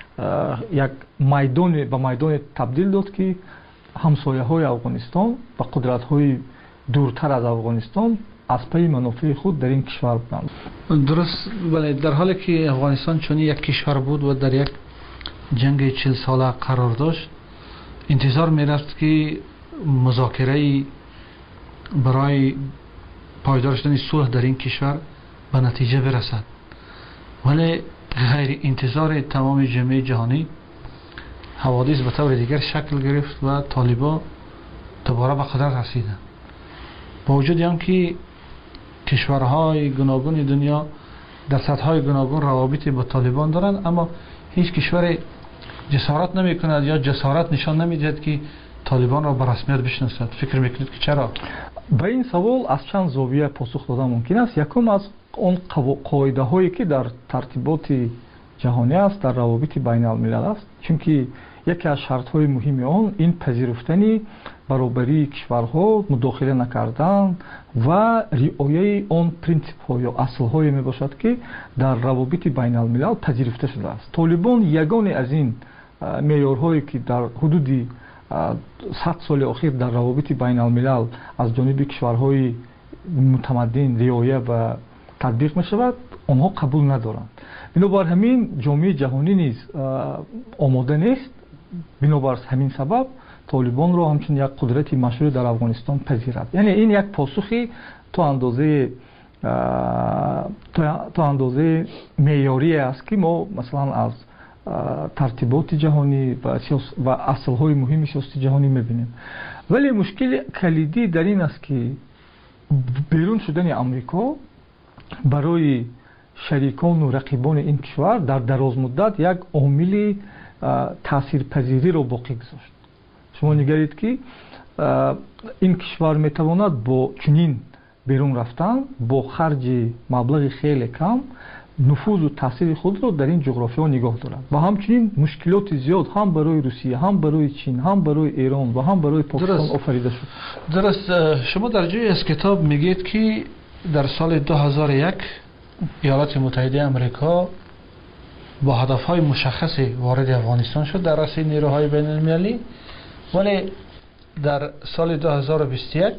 як майдоне ба майдоне табдил дод, ки ҳамсояҳои Афғонистон ва қудратҳои дуртар аз Афғонистон аз пайи манофеи худ дар ин кишвар буданд. дуруст, бале дар ҳоле ки Афғонистон чунин як кишвар буд ва дар як ҷанги чил сола қарор дошт, интизор мерафт ки музокираи барои пойдор шудани сулҳ дар ин кишвар ба натиҷа бирасад. Вале ғайри интизори тамоми ҷомеаи ҷаҳонӣ ҳаводис ба таври дигар шакл гирифт ва толибон дубора ба қудрат расиданд. با وجود آن که کشورهای گوناگون دنیا در سطح‌های گوناگون روابطی با طالبان دارند، اما هیچ کشور جسارت نمی‌کند یا جسارت نشان نمی‌دهد که طالبان را به رسمیت بشناسد. فکر می‌کنید که چرا؟ به این سوال از چند زاویه پاسخ دادن ممکن است. یکم از اون قاعده‌هایی که در ترتیبات جهانی است، در روابط بین الملل است، چونکه یکی از شرط‌های مهم آن این پذیرفتنی برابری کشورها، مداخله نکردن و رعایت آن پرینسیپ‌ها یا اصل‌های میباشد که در روابط بین الملل پذیرفته شده است. طالبان یگانه از این معیارهایی که در حدود صد سال اخیر در روابط بین الملل از جانب کشورهای متمدن رعایت و تطبیق میشود، آنها قبول ندارند. بنابر همین جامعه جهانی نیز آماده نیست. بنابر همین سبب طالبان را همچون یک قدرت مشروع در افغانستان پذیرد. یعنی این یک پاسخی تا اندازه تا اندازه معیاری است که ما مثلا از ترتیبات جهانی و اصل‌های مهم سیاست جهانی می‌بینیم. ولی مشکل کلیدی در این است که بیرون شدن آمریکا برای شریکان و رقیبان این کشور در دراز مدت یک عامل تاثیرپذیری را باقی گذاشت. شما نگرید که این کشور میتواند با چنین بیرون رفتن با خرج مبلغ خیلی کم نفوذ و تاثیر خود را در این جغرافیا نگاه دارد و همچنین مشکلات زیاد هم برای روسیه، هم برای چین، هم برای ایران و هم برای پاکستان آفریده شد. درست. شما در جای از کتاب میگید که در سال دو هزار و یک ایالات متحده آمریکا با هدفهای مشخصی وارد افغانستان شد در رأس نیروهای بین المللی، ولی در سال دو هزار و بیست و یک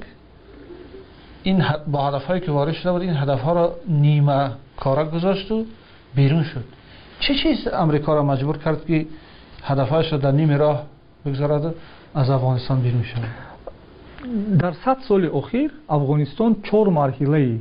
این با هدفهایی که وارد شده بود این هدفها را نیمه کاره گذاشت و بیرون شد. چه چیز امریکا را مجبور کرد که هدفهایش را در نیمه راه بگذارد و از افغانستان بیرون شد؟ در صد سال اخیر افغانستان چهار مرحله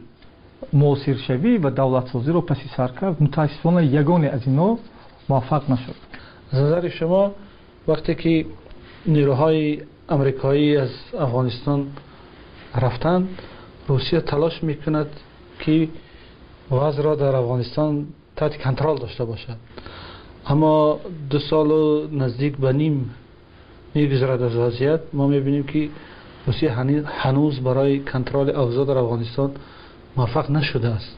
موثرشوی و دولتسازی را پس سر کرد. متاسفانه یگانه از اینا موفق نشد. از نظر شما وقتی که نیروهای امریکایی از افغانستان رفتند، روسیه تلاش میکند که وضع را در افغانستان تحت کنترل داشته باشد، اما دو سال و نزدیک به نیم میگذرد از وضعیت، ما میبینیم که روسیه هنوز برای کنترل اوضاع در افغانستان موفق نشده است.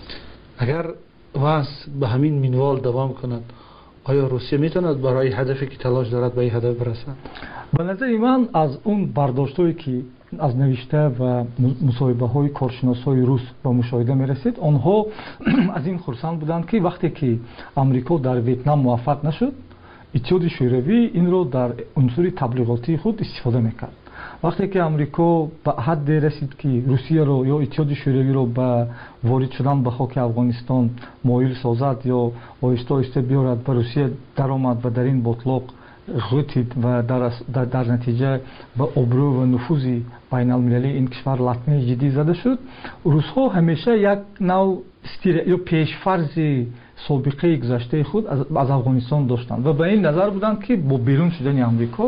اگر وضع به همین منوال دوام کند، آیا روسیه میتواند برای هدفی که تلاش دارد به این هدف برسد؟ به نظر من از اون برداشت‌هایی که از نوشته و مصاحبه‌های کارشناسای روس با مشاهده می‌رسید، آنها از این خرسند بودند که وقتی که آمریکا در ویتنام موفق نشد، اتحاد شوروی این رو در عنصر تبلیغاتی خود استفاده می‌کرد. وقتی که آمریکا به حد رسید که روسیه رو یا اتحاد شوروی رو به وارد شدن به خاک افغانستان مایل سازد یا آهسته آهسته بیارد، به روسیه درآمد و در این باطلاق غوتید و در, در, در نتیجه به ابرو و نفوذ بین المللی این کشور لطمه جدی زده شد. روس‌ها همیشه یک نوع یا پیشفرض سابقه گذشته خود از, از افغانستان داشتند و به این نظر بودند که با بیرون شدن آمریکا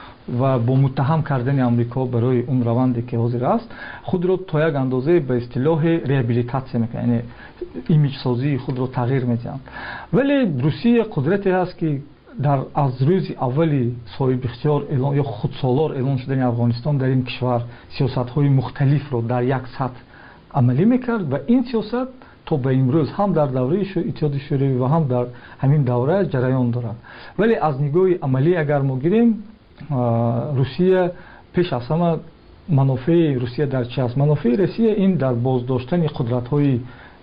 و با متهم کردن آمریکا برای اون روندی که حاضر است خود را تا یک اندازه به اصطلاح ریابیلیتاسیون میکنه، یعنی ایمیج سازی خود را تغییر میدن. ولی روسیه قدرتی هست که در از روز اولی صاحب اختیار اعلان یا خودسالار اعلان شدن افغانستان در این کشور سیاست‌های مختلف را در یک سطح عملی میکرد و این سیاست تا به امروز هم در دوره اتحاد شوروی و هم در همین دوره جریان دارد. ولی از نگاه عملی اگر ما گیریم، روسیه پیش از همه منافع روسیه در چه است؟ منافع روسیه این در بازداشتن قدرت‌های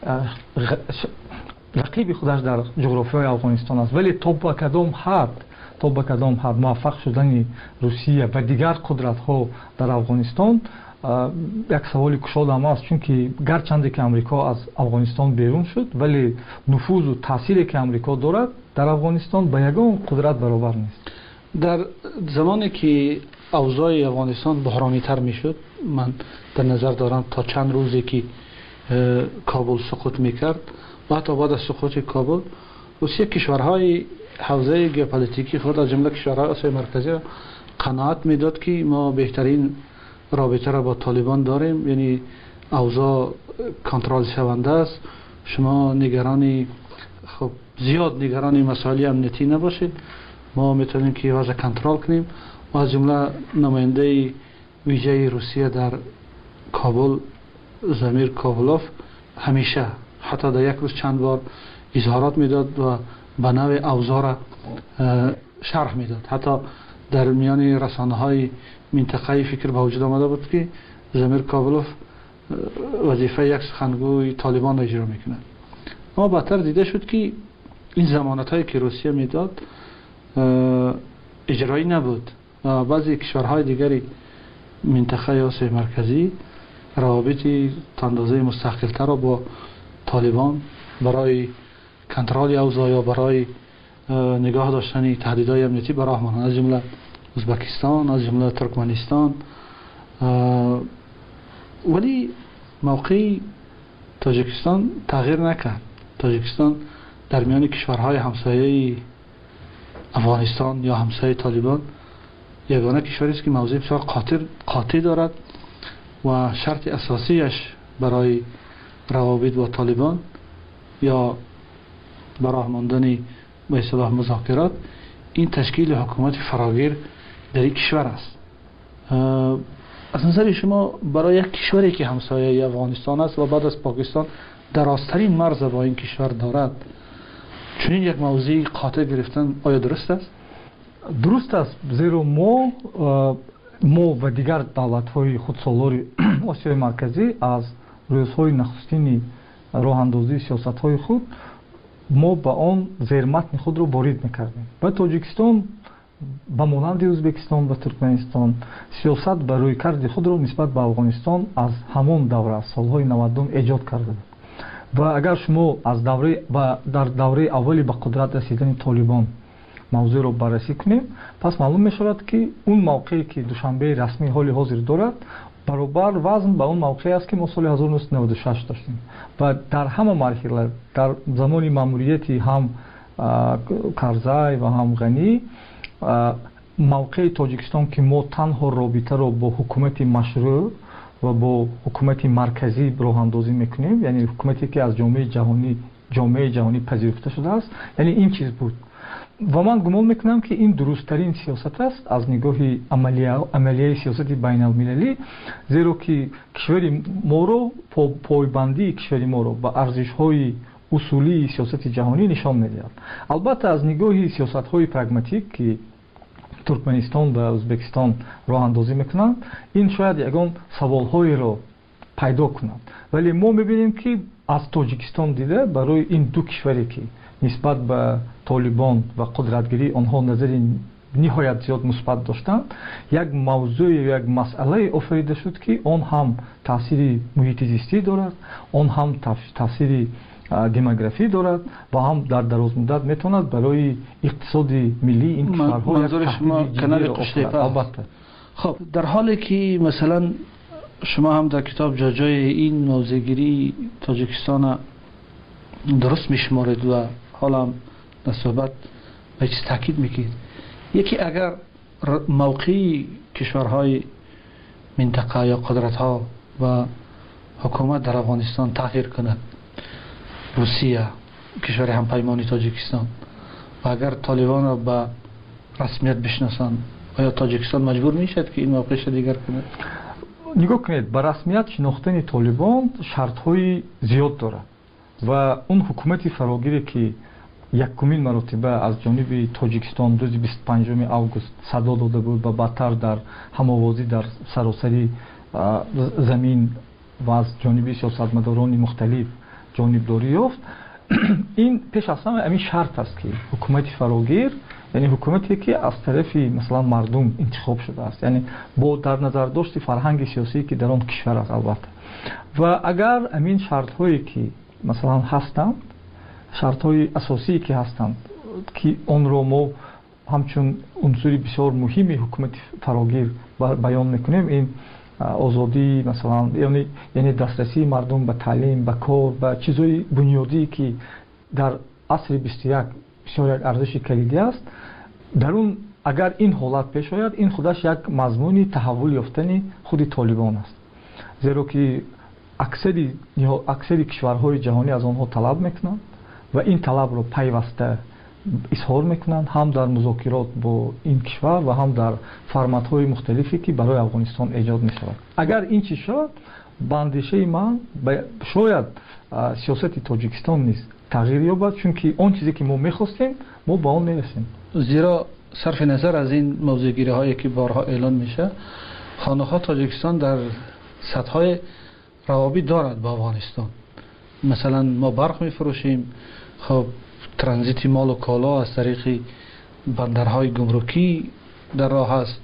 رقیب خودش در جغرافیای افغانستان است. ولی تا به کدام حد تا به کدام حد موفق شدن روسیه و دیگر قدرت‌ها در افغانستان یک سوال کشاده است، چون که گرچند که امریکا از افغانستان بیرون شد ولی نفوذ و تأثیری که امریکا دارد در افغانستان به یگان قدرت برابر نیست. در زمانی که اوضاع افغانستان بحرانی تر می شد، من در نظر دارم تا چند روزی که کابل سقوط می کرد و حتی بعد از سقوط کابل روسیه کشورهای حوزه ژئوپلیتیکی خود از جمله کشورهای آسیای مرکزی قناعت می داد که ما بهترین رابطه را با طالبان داریم، یعنی اوضاع کنترل شونده است، شما نگرانی خب زیاد نگرانی مسائل امنیتی نباشید، ما میتونیم که وضع کنترل کنیم. و از جمله نماینده ویژه روسیه در کابل زمیر کاولوف همیشه حتی در یک روز چند بار اظهارات میداد و به نوع اوضاع را شرح میداد. حتی در میان رسانه های منطقه‌ای فکر به وجود آمده بود که زمیر کاولوف وظیفه یک سخنگوی طالبان را اجرا میکنه. اما بعدتر دیده شد که این ضمانت هایی که روسیه میداد اجرایی نبود و بعضی کشورهای دیگری منطقه آسیای مرکزی روابطی تا اندازه مستقل‌تر را با طالبان برای کنترل اوضاع یا برای نگاه داشتن تهدیدهای امنیتی براه مانند، از جمله ازبکستان، از جمله ترکمنستان. ولی موقعی تاجیکستان تغییر نکرد. تاجیکستان در میان کشورهای همسایه افغانستان یا همسایه طالبان یگانه کشوری است که موضع بسیار قاطع دارد و شرط اساسیش برای روابط با طالبان یا برای ماندن به اصطلاح مذاکرات این تشکیل حکومت فراگیر در این کشور است. از نظر شما برای یک کشوری که همسایه افغانستان است و بعد از پاکستان درازترین مرز با این کشور دارد، چنین یک موضوع قاطع گرفتن آیا درست است؟ درست است، زیرا ما ما و دیگر دولت‌های خودسالار آسیای مرکزی از روزهای نخستین راه‌اندازی سیاست‌های خود ما با آن زیرمتن خود را وارد می‌کردیم. و تاجیکستان به مانند ازبکستان و ترکمنستان سیاست بر رویکرد خود را نسبت به افغانستان از همان دوره سالهای نود ایجاد کرده بود. و اگر شما از دوره و در دوره اولی به قدرت رسیدن طالبان موضوع را بررسی کنیم، پس معلوم می شود که اون موقعی که دوشنبه رسمی حال حاضر دارد برابر وزن به اون موقعی است که ما سال هزار و نهصد و نود و شش داشتیم. و در همه مرحله در زمان ماموریتی هم کرزای و هم غنی موقع تاجیکستان که ما تنها رابطه را با حکومت مشروع و با حکومت مرکزی راه اندازی میکنیم، یعنی حکومتی که از جامعه جهانی جامعه جهانی پذیرفته شده است، یعنی این چیز بود. و من گمان میکنم که این درستترین سیاست است از نگاه عملیه عملیه سیاست بین المللی، زیرا که کشور ما رو پایبندی کشور ما رو به ارزش های اصولی سیاست جهانی نشان میدهد. البته از نگاه سیاست های پرگماتیک که ترکمنستان و ازبکستان راه اندازی میکنند، این شاید یگان سوال های رو پیدا کنند، ولی ما میبینیم که از تاجیکستان دیده برای این دو کشوری که نسبت به طالبان و قدرتگیری آنها نظر نهایت زیاد مثبت داشتند، یک موضوع یا یک مسئله آفریده شد که آن هم تاثیر محیط زیستی دارد، آن هم تاثیر دموگرافی دارد و هم در دراز مدت میتواند برای اقتصاد ملی این کشورها منظور شما کنار قشتیپه. خب در حالی که مثلا شما هم در کتاب جاجای این موضوعگیری تاجیکستان درست میشمارید و حالا در صحبت به چیز تاکید میکنید، یکی اگر موقعی کشورهای منطقه یا قدرت‌ها و حکومت در افغانستان تغییر کند، روسیه کشور همپیمانی تاجیکستان، و اگر طالبان را به رسمیت بشناسند، آیا تاجیکستان مجبور میشد که این موقعش دیگر کند؟ نگاه کنید، به رسمیت شناختن طالبان شرط‌های زیاد دارد و اون حکومت فراگیری که یکمین مرتبه از جانب تاجیکستان روز بیست و پنجم اوگوست صدا داده بود و بعدتر در هماوازی در سراسری زمین و از جانب سیاستمداران مختلف جانبداری یافت، این پیش از همه همین شرط است که حکومت فراگیر، یعنی حکومتی که از طرف مثلا مردم انتخاب شده است، یعنی با در نظر داشت فرهنگ سیاسی که در آن کشور است البته. و اگر همین شرط هایی که مثلا هستند، شرط های اساسی که هستند که آن را ما همچون عنصر بسیار مهمی حکومت فراگیر بیان میکنیم، این آزادی مثلا یعنی یعنی دسترسی مردم به تعلیم، به کار، به چیزهای بنیادی که در عصر بیست و یک بسیار یک ارزش کلیدی است، در اون اگر این حالت پیش آید، این خودش یک مضمون تحول یافتن خود طالبان است، زیرا که اکثری اکثری کشورهای جهانی از آنها طلب میکنند و این طلب رو پیوسته اظهار میکنند، هم در مذاکرات با این کشور و هم در فرمت های مختلفی که برای افغانستان ایجاد می شود. اگر این چیز شد، به اندیشه من شاید سیاست تاجیکستان نیست تغییر یابد، چون که اون چیزی که ما میخواستیم ما به آن میرسیم. زیرا صرف نظر از این موضوعگیری هایی که بارها اعلان میشه، خانه‌ها تاجیکستان در سطح های روابط دارد با افغانستان. مثلا ما برق میفروشیم، خب ترانزیت مال و کالا از طریق بندرهای گمرکی در راه است.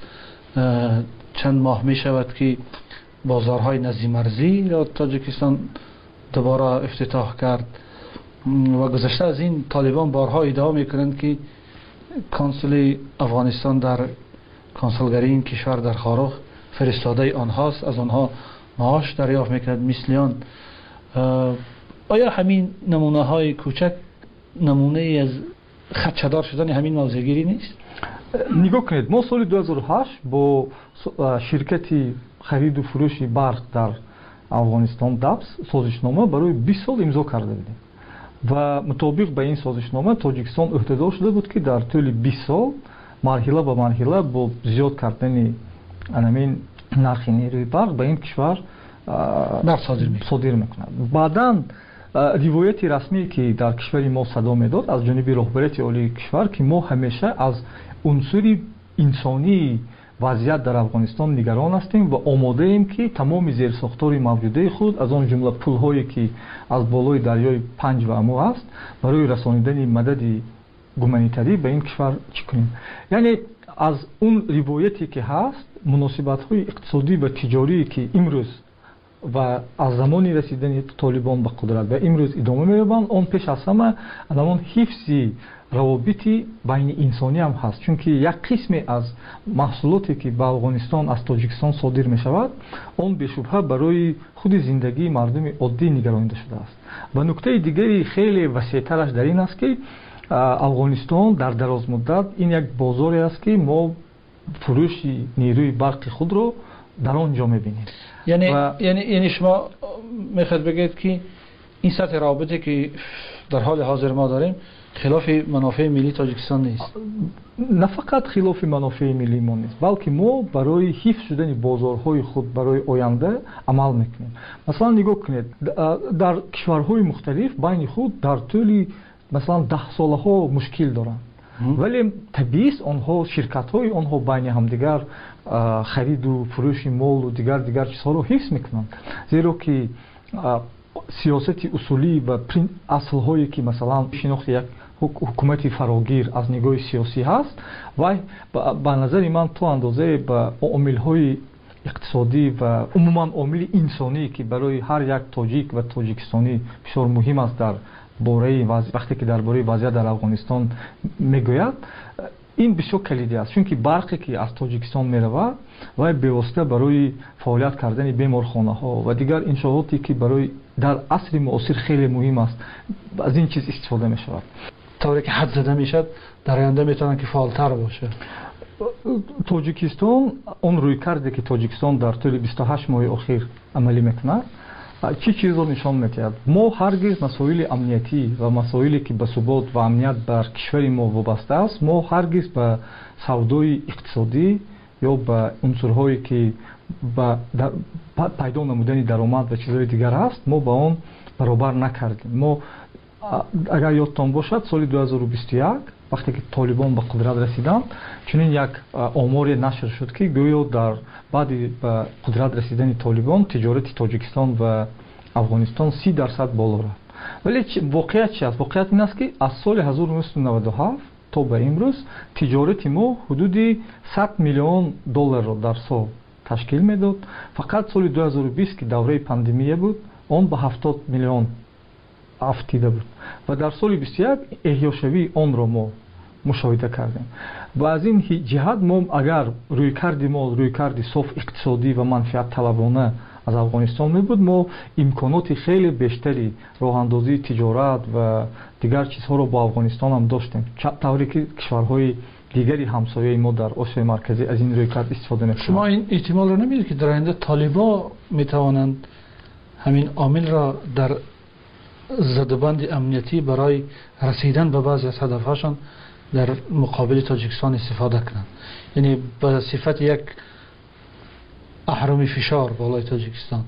چند ماه می شود که بازارهای نزدیک مرزی را تاجیکستان دوباره افتتاح کرد و گذشته از این طالبان بارها ادعا میکنند که کنسول افغانستان در کنسولگری این کشور در خارخ فرستاده آنهاست، از آنها معاش دریافت میکند مثلیان. آیا همین نمونه های کوچک نمونه از خدشه‌دار شدن همین موضوعگیری نیست؟ نگاه کنید، ما سال دو هزار و هشت با شرکتی خرید و فروش برق در افغانستان دبس سازشنامه برای بیست سال امضا کرده بودیم و مطابق به این سازشنامه تاجیکستان عهدهدار شده بود که در طول بیست سال مرحله به مرحله با زیاد کردن همین نرخ نیروی برق به این کشور صادر میکنند. بعداً ривояти расмие ки дар кишвари мо садо медод аз ҷониби роҳбарияти олии кишвар ки мо ҳамеша аз унсури инсонии вазъият дар Афғонистон нигарон ҳастем ва омодаем ки тамоми зерсохтори мавҷудаи худ аз он ҷумла пулҳое ки аз болои дарёи панҷ ва амо аст барои расонидани мадади гуманитарӣ ба ин кишвар чӣ кунем. яъне аз он ривояте ки ҳаст муносибатҳои иқтисодӣ ва тиҷорие ки имрӯз ва аз замони расидани толибон ба қудрат ва имрӯз идома меёбанд он пеш аз ҳама аламон ҳифзи равобити байни инсонӣ ҳам ҳаст, чунки як қисме аз маҳсулоте ки ба Афғонистон аз Тоҷикистон содир мешавад он бешубҳа барои худи зиндагии мардуми оддӣ нигаронида шудааст. ва нуктаи дигари хеле васеътараш дар ин аст ки Афғонистон дар дарозмуддат ин як бозоре аст ки мо фурӯши нерӯи барқи худро дар он ҷо мебинем. яъне яъне яъне шумо мехоҳед бигӯед ки ин сатҳи равобите ки дар ҳоли ҳозир мо дорем хилофи манофеи миллии Тоҷикистон нест. на фақат хилофи манофеи миллии мо нест, балки мо барои ҳифз шудани бозорҳои худ барои оянда амал мекунем. масалан нигоҳ кунед, дар кишварҳои мухталиф байни худ дар тӯли масалан даҳсолаҳо мушкил доранд, вале табиист онҳо ширкатҳои онҳо байни ҳамдигар хариду фурӯши молу дигар дигар чизҳоро ҳифз мекунанд, зеро ки сиёсати усулӣ ва аслҳое ки масалан шинохти як ҳукумати фарогир аз нигоҳи сиёсӣ ҳаст вай ба назари ман то андозае ба омилҳои иқтисодӣ ва умуман омили инсоние ки барои ҳар як тоҷик ва тоҷикистонӣ бисёр муҳим аст дар бораи вақте ки дар бораи вазъият дар Афғонистон мегӯяд, ин бисёр калидӣ аст, чунки барқе ки аз Тоҷикистон меравад вай бевосита барои фаъолият кардани беморхонаҳо ва дигар иншооте ки барои дар асри муосир хеле муҳим аст аз ин чиз истифода мешавад. тавре ки ҳад зада мешавад дар оянда метавонад ки фаъолтар бошад. Тоҷикистон он рӯйкарде ки Тоҷикистон дар тӯли бисту ҳашт моҳи охир амалӣ мекунад чӣ чизро нишон медиҳад? мо ҳаргиз масоили амниятӣ ва масоиле ки ба субот ва амният бар кишвари мо вобаста аст, мо ҳаргиз ба савдои иқтисодӣ ё ба унсурҳое ки ба пайдо намудани даромад ва чизҳои дигар аст, мо ба он баробар накардем. мо агар ёдтон бошад соли ду ҳазору бисту як вақте ки толибон ба қудрат расиданд чунин як оморе нашр шуд ки гӯё дар баъди ба қудрат расидани толибон тиҷорати Тоҷикистон ва Афғонистон си дарсад боло рафт. вале воқеият чи аст? воқеият ин аст ки аз соли ҳазору нуҳсаду наваду ҳафт то ба имрӯз тиҷорати мо ҳудуди сад миллион долларро дар сол ташкил медод. фақат соли ду ҳазору бист ки давраи пандемия буд он ба ҳафтод миллион афтида буд ва дар соли бисту як эҳёшавии онро мо мушоҳида кардем. ва аз ин ҷиҳат мо агар рӯйкарди мо рӯйкарди соф иқтисодӣ ва манфиатталабона аз Афғонистон мебуд, мо имконоти хеле бештари роҳандозии тиҷорат ва дигар чизҳоро бо Афғонистон ҳам доштем, тавре ки кишварҳои дигари ҳамсояи мо дар Осиёи марказӣ аз ин рӯйкард истифода мекунанд. шумо ин эҳтимолро намедид ки дар оянда толибо метавонанд ҳамин омилро дар задубанди амниятӣ барои расидан ба баъзе аз ҳадафҳошон дар муқобили Тоҷикистон истифода кунанд, яъне ба сифати як аҳроми фишор болои Тоҷикистон?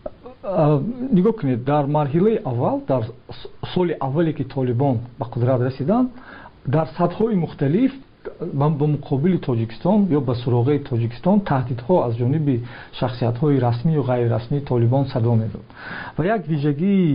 нигоҳ кунед, дар марҳилаи аввал, дар соли аввале ки толибон ба қудрат расиданд, дар сатҳҳои мухталиф ба муқобили Тоҷикистон ё ба суроғаи Тоҷикистон таҳдидҳо аз ҷониби шахсиятҳои расмӣ ё ғайрирасмии толибон садо медод ва як вижагии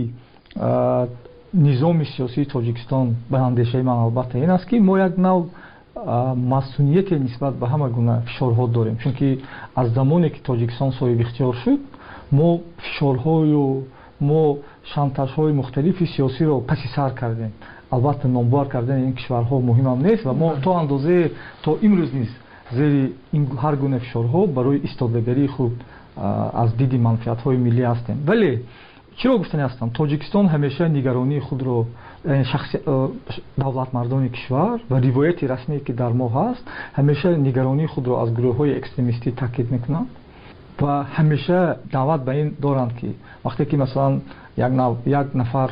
низоми сиёсии Тоҷикистон ба андешаи ман албатта ин аст ки мо як нав масъулияте нисбат ба ҳама гуна фишорҳо дорем, чунки аз замоне ки Тоҷикистон соҳибихтиёр шуд мо фишорҳою мо шантажҳои мухталифи сиёсиро паси сар кардем. албатта номбар кардани ин кишварҳо муҳимам нест ва мо то андозае то имрӯз низ зери ин ҳар гуна фишорҳо барои истодагарии худ аз диди манфиатҳои миллӣ ҳастем. вале чиро гуфтани ҳастам, Тоҷикистон ҳамеша нигаронии худро давлатмардони кишвар ва ривояти расмие ки дар мо ҳаст ҳамеша нигаронии худро аз гурӯҳҳои экстремистӣ таъкид мекунанд ва ҳамеша даъват ба ин доранд ки вақте ки масалан як нафар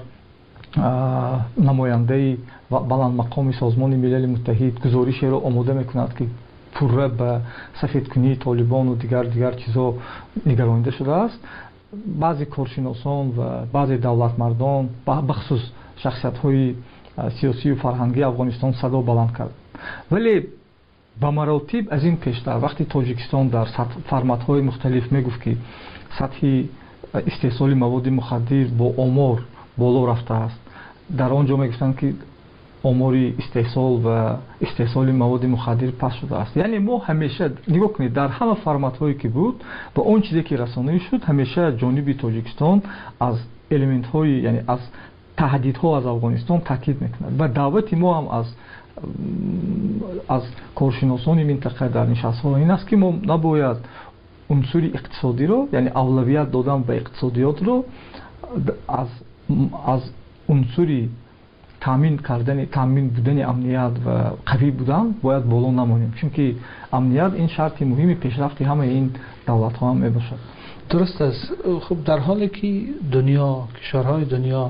намояндаи баландмақоми Созмони Милали Муттаҳид гузоришеро омода мекунад ки пурра ба сафедкунии толибону дигар дигар чизҳо нигаронида шудааст, баъзе коршиносон ва баъзе давлатмардон бахусус шахсиятҳои сиёсию фарҳангии Афғонистон садо баланд кард. Вале ба маротиб аз ин пештар вақти Тоҷикистон дар форматҳои мухталиф мегуфт ки сатҳи истеҳсоли маводи мухаддир бо омор боло рафтааст. Дар он ҷо мегуфтанд ки омори истеҳсол ва истеҳсоли маводи мухаддир паст шудааст. Яъне мо ҳамеша нигоҳ кунед, дар ҳама форматҳое ки буд ба он чизе ки расонӣ шуд, ҳамеша ҷониби Тоҷикистон аз элементҳои, яъне аз таҳдидҳо аз Афғонистон таъкид мекунад. Ва даъвати мо ҳам аз аз коршиносони минтақа дар нишастҳо ин аст ки мо набояд унсури иқтисодиро, яъне авлавият додан ба иқтисодиётро аз аз унсури таъмин кардани таъмин будани амният ва қавӣ будан бояд боло намонем, чунки амният ин шарти муҳими пешрафти ҳамаи ин давлатҳо ҳам мебошад. дуруст аст. хуб дар ҳоле ки дунё кишварҳои дунё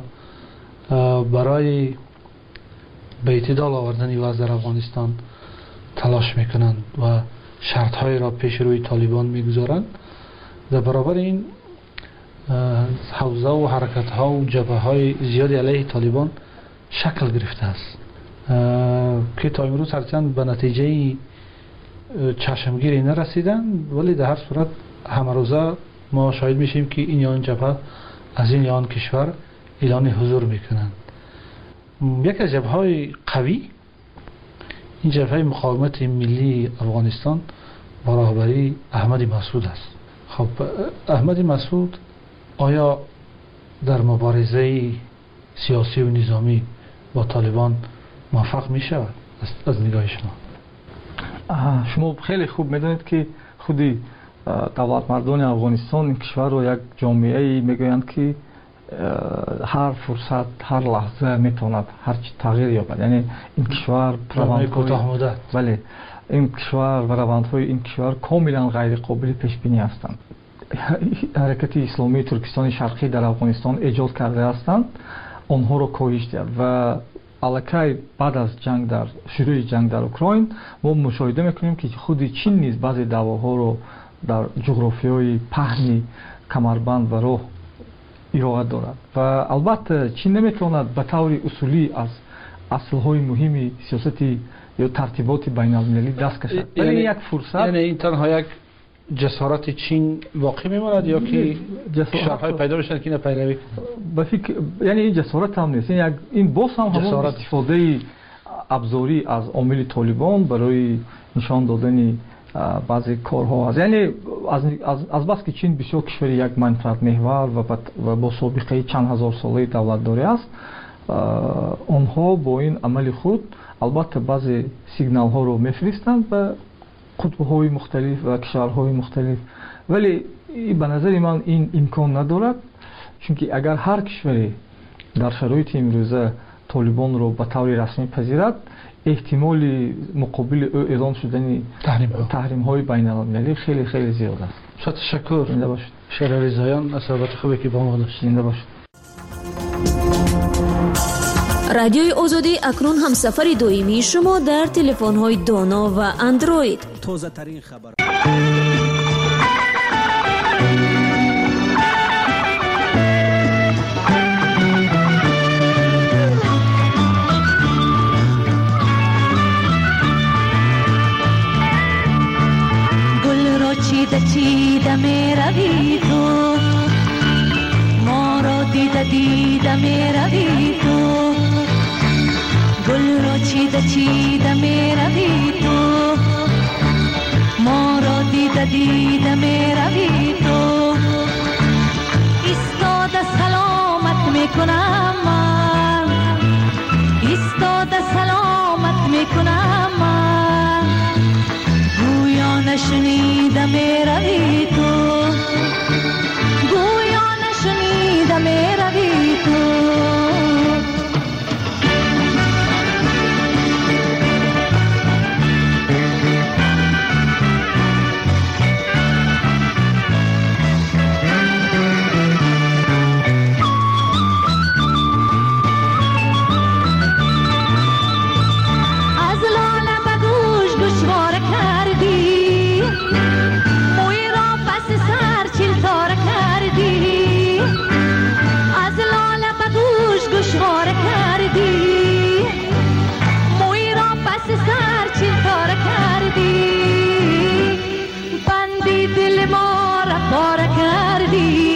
барои ба эътидол овардани вазъ дар Афғонистон талош мекунанд ва шартҳоеро пеши рӯи Толибон мегузоранд, дар баробари ин ҳавза ва ҳаракатҳо ва ҷабҳаҳои зиёди алайҳи Толибон шакл гирифтааст ки то имрӯз ҳарчанд ба натиҷаи чашмгирӣ нарасиданд, вале дар ҳар сурат ҳамарӯза мо шоҳид мешавем ки ин ё он ҷабҳа аз ин ё он кишвар эълони ҳузур мекунанд. яке аз ҷабҳаҳои қавӣ ин ҷабҳаи муқовимати миллии Афғонистон бо роҳбарии Аҳмади Масъуд аст. хоб Аҳмади Масъуд оё дар муборизаи сиёсиву низомӣ бо Толибон муваффақ мешавад аз нигоҳи шумо? шумо хеле хуб медонед ки худи давлатмардони Афғонистон ин кишварро як ҷомеаи мегӯянд ки ҳар фурсат ҳар лаҳза метавонад ҳар чӣ тағйир ёбад. Яъне ин кишвар кӯтоҳмуддат, бале ин кишвар ва равандҳои ин кишвар комилан ғайриқобили пешбинӣ ҳастанд. ҳаракати исломии Туркистони шарқӣ дар Афғонистон эҷод карда ҳастанд, онҳоро коҳиш диҳад ва аллакай баъд аз ҷанг дар шурӯи ҷанг дар Украин мо мушоҳида мекунем ки худи Чин низ баъзе даъвоҳоро дар ҷуғрофияи паҳни камарбанд ва роҳ ироат дорад ва албатта Чин наметавонад ба таври усулӣ аз аслҳои муҳими сиёсати ё тартиботи байналмилалӣ даст кашад. Вале як фурсат, яъне ин танҳо як ҷасорати Чин воқеъ мемонад ё ки кишварҳое пайдо мешаванд ки ина пайравӣ ба фикр, яъне ин ҷасорат ҳам нест, як ин боз ҳам ҳамон истифодаи абзорӣ аз омили Толибон барои нишон додани баъзе корҳо аст. Яъне аз бас ки Чин бисёр кишвари як манфаатмеҳвар ва бо собиқаи чанд ҳазор солаи давлатдорӣ аст, онҳо бо ин амали худ албатта баъзе сигналҳоро мефиристанд ба қутбҳои мухталиф ва кишварҳои мухталиф, вале ба назари ман ин имкон надорад, чунки агар ҳар кишваре дар шароити имрӯза Толибонро ба таври расмӣ пазирад, эҳтимоли муқобили ӯ эълон шудани таҳримҳои байналмилалӣ хеле хеле зиёд аст. Шуд ташаккур. Зинда бошед. Шерали Зоян, аз суҳбати хубе ки бо мо дошт. Зинда бошед. радиои озодӣ акнун ҳамсафари доимии шумо дар телефонҳои доно ва андроид. тозатарин хабар. چیده چیده می روی تو، ما را دیده دیده می روی تو، گل را چیده چیده می روی تو، ما را دیده دیده می روی تو، ایستاده سلامت می کنم من، ایستاده سلامت می کنم من، گویا نشنیده می روی تو، گویا نشنیده می روی تو. پاره پاره کردی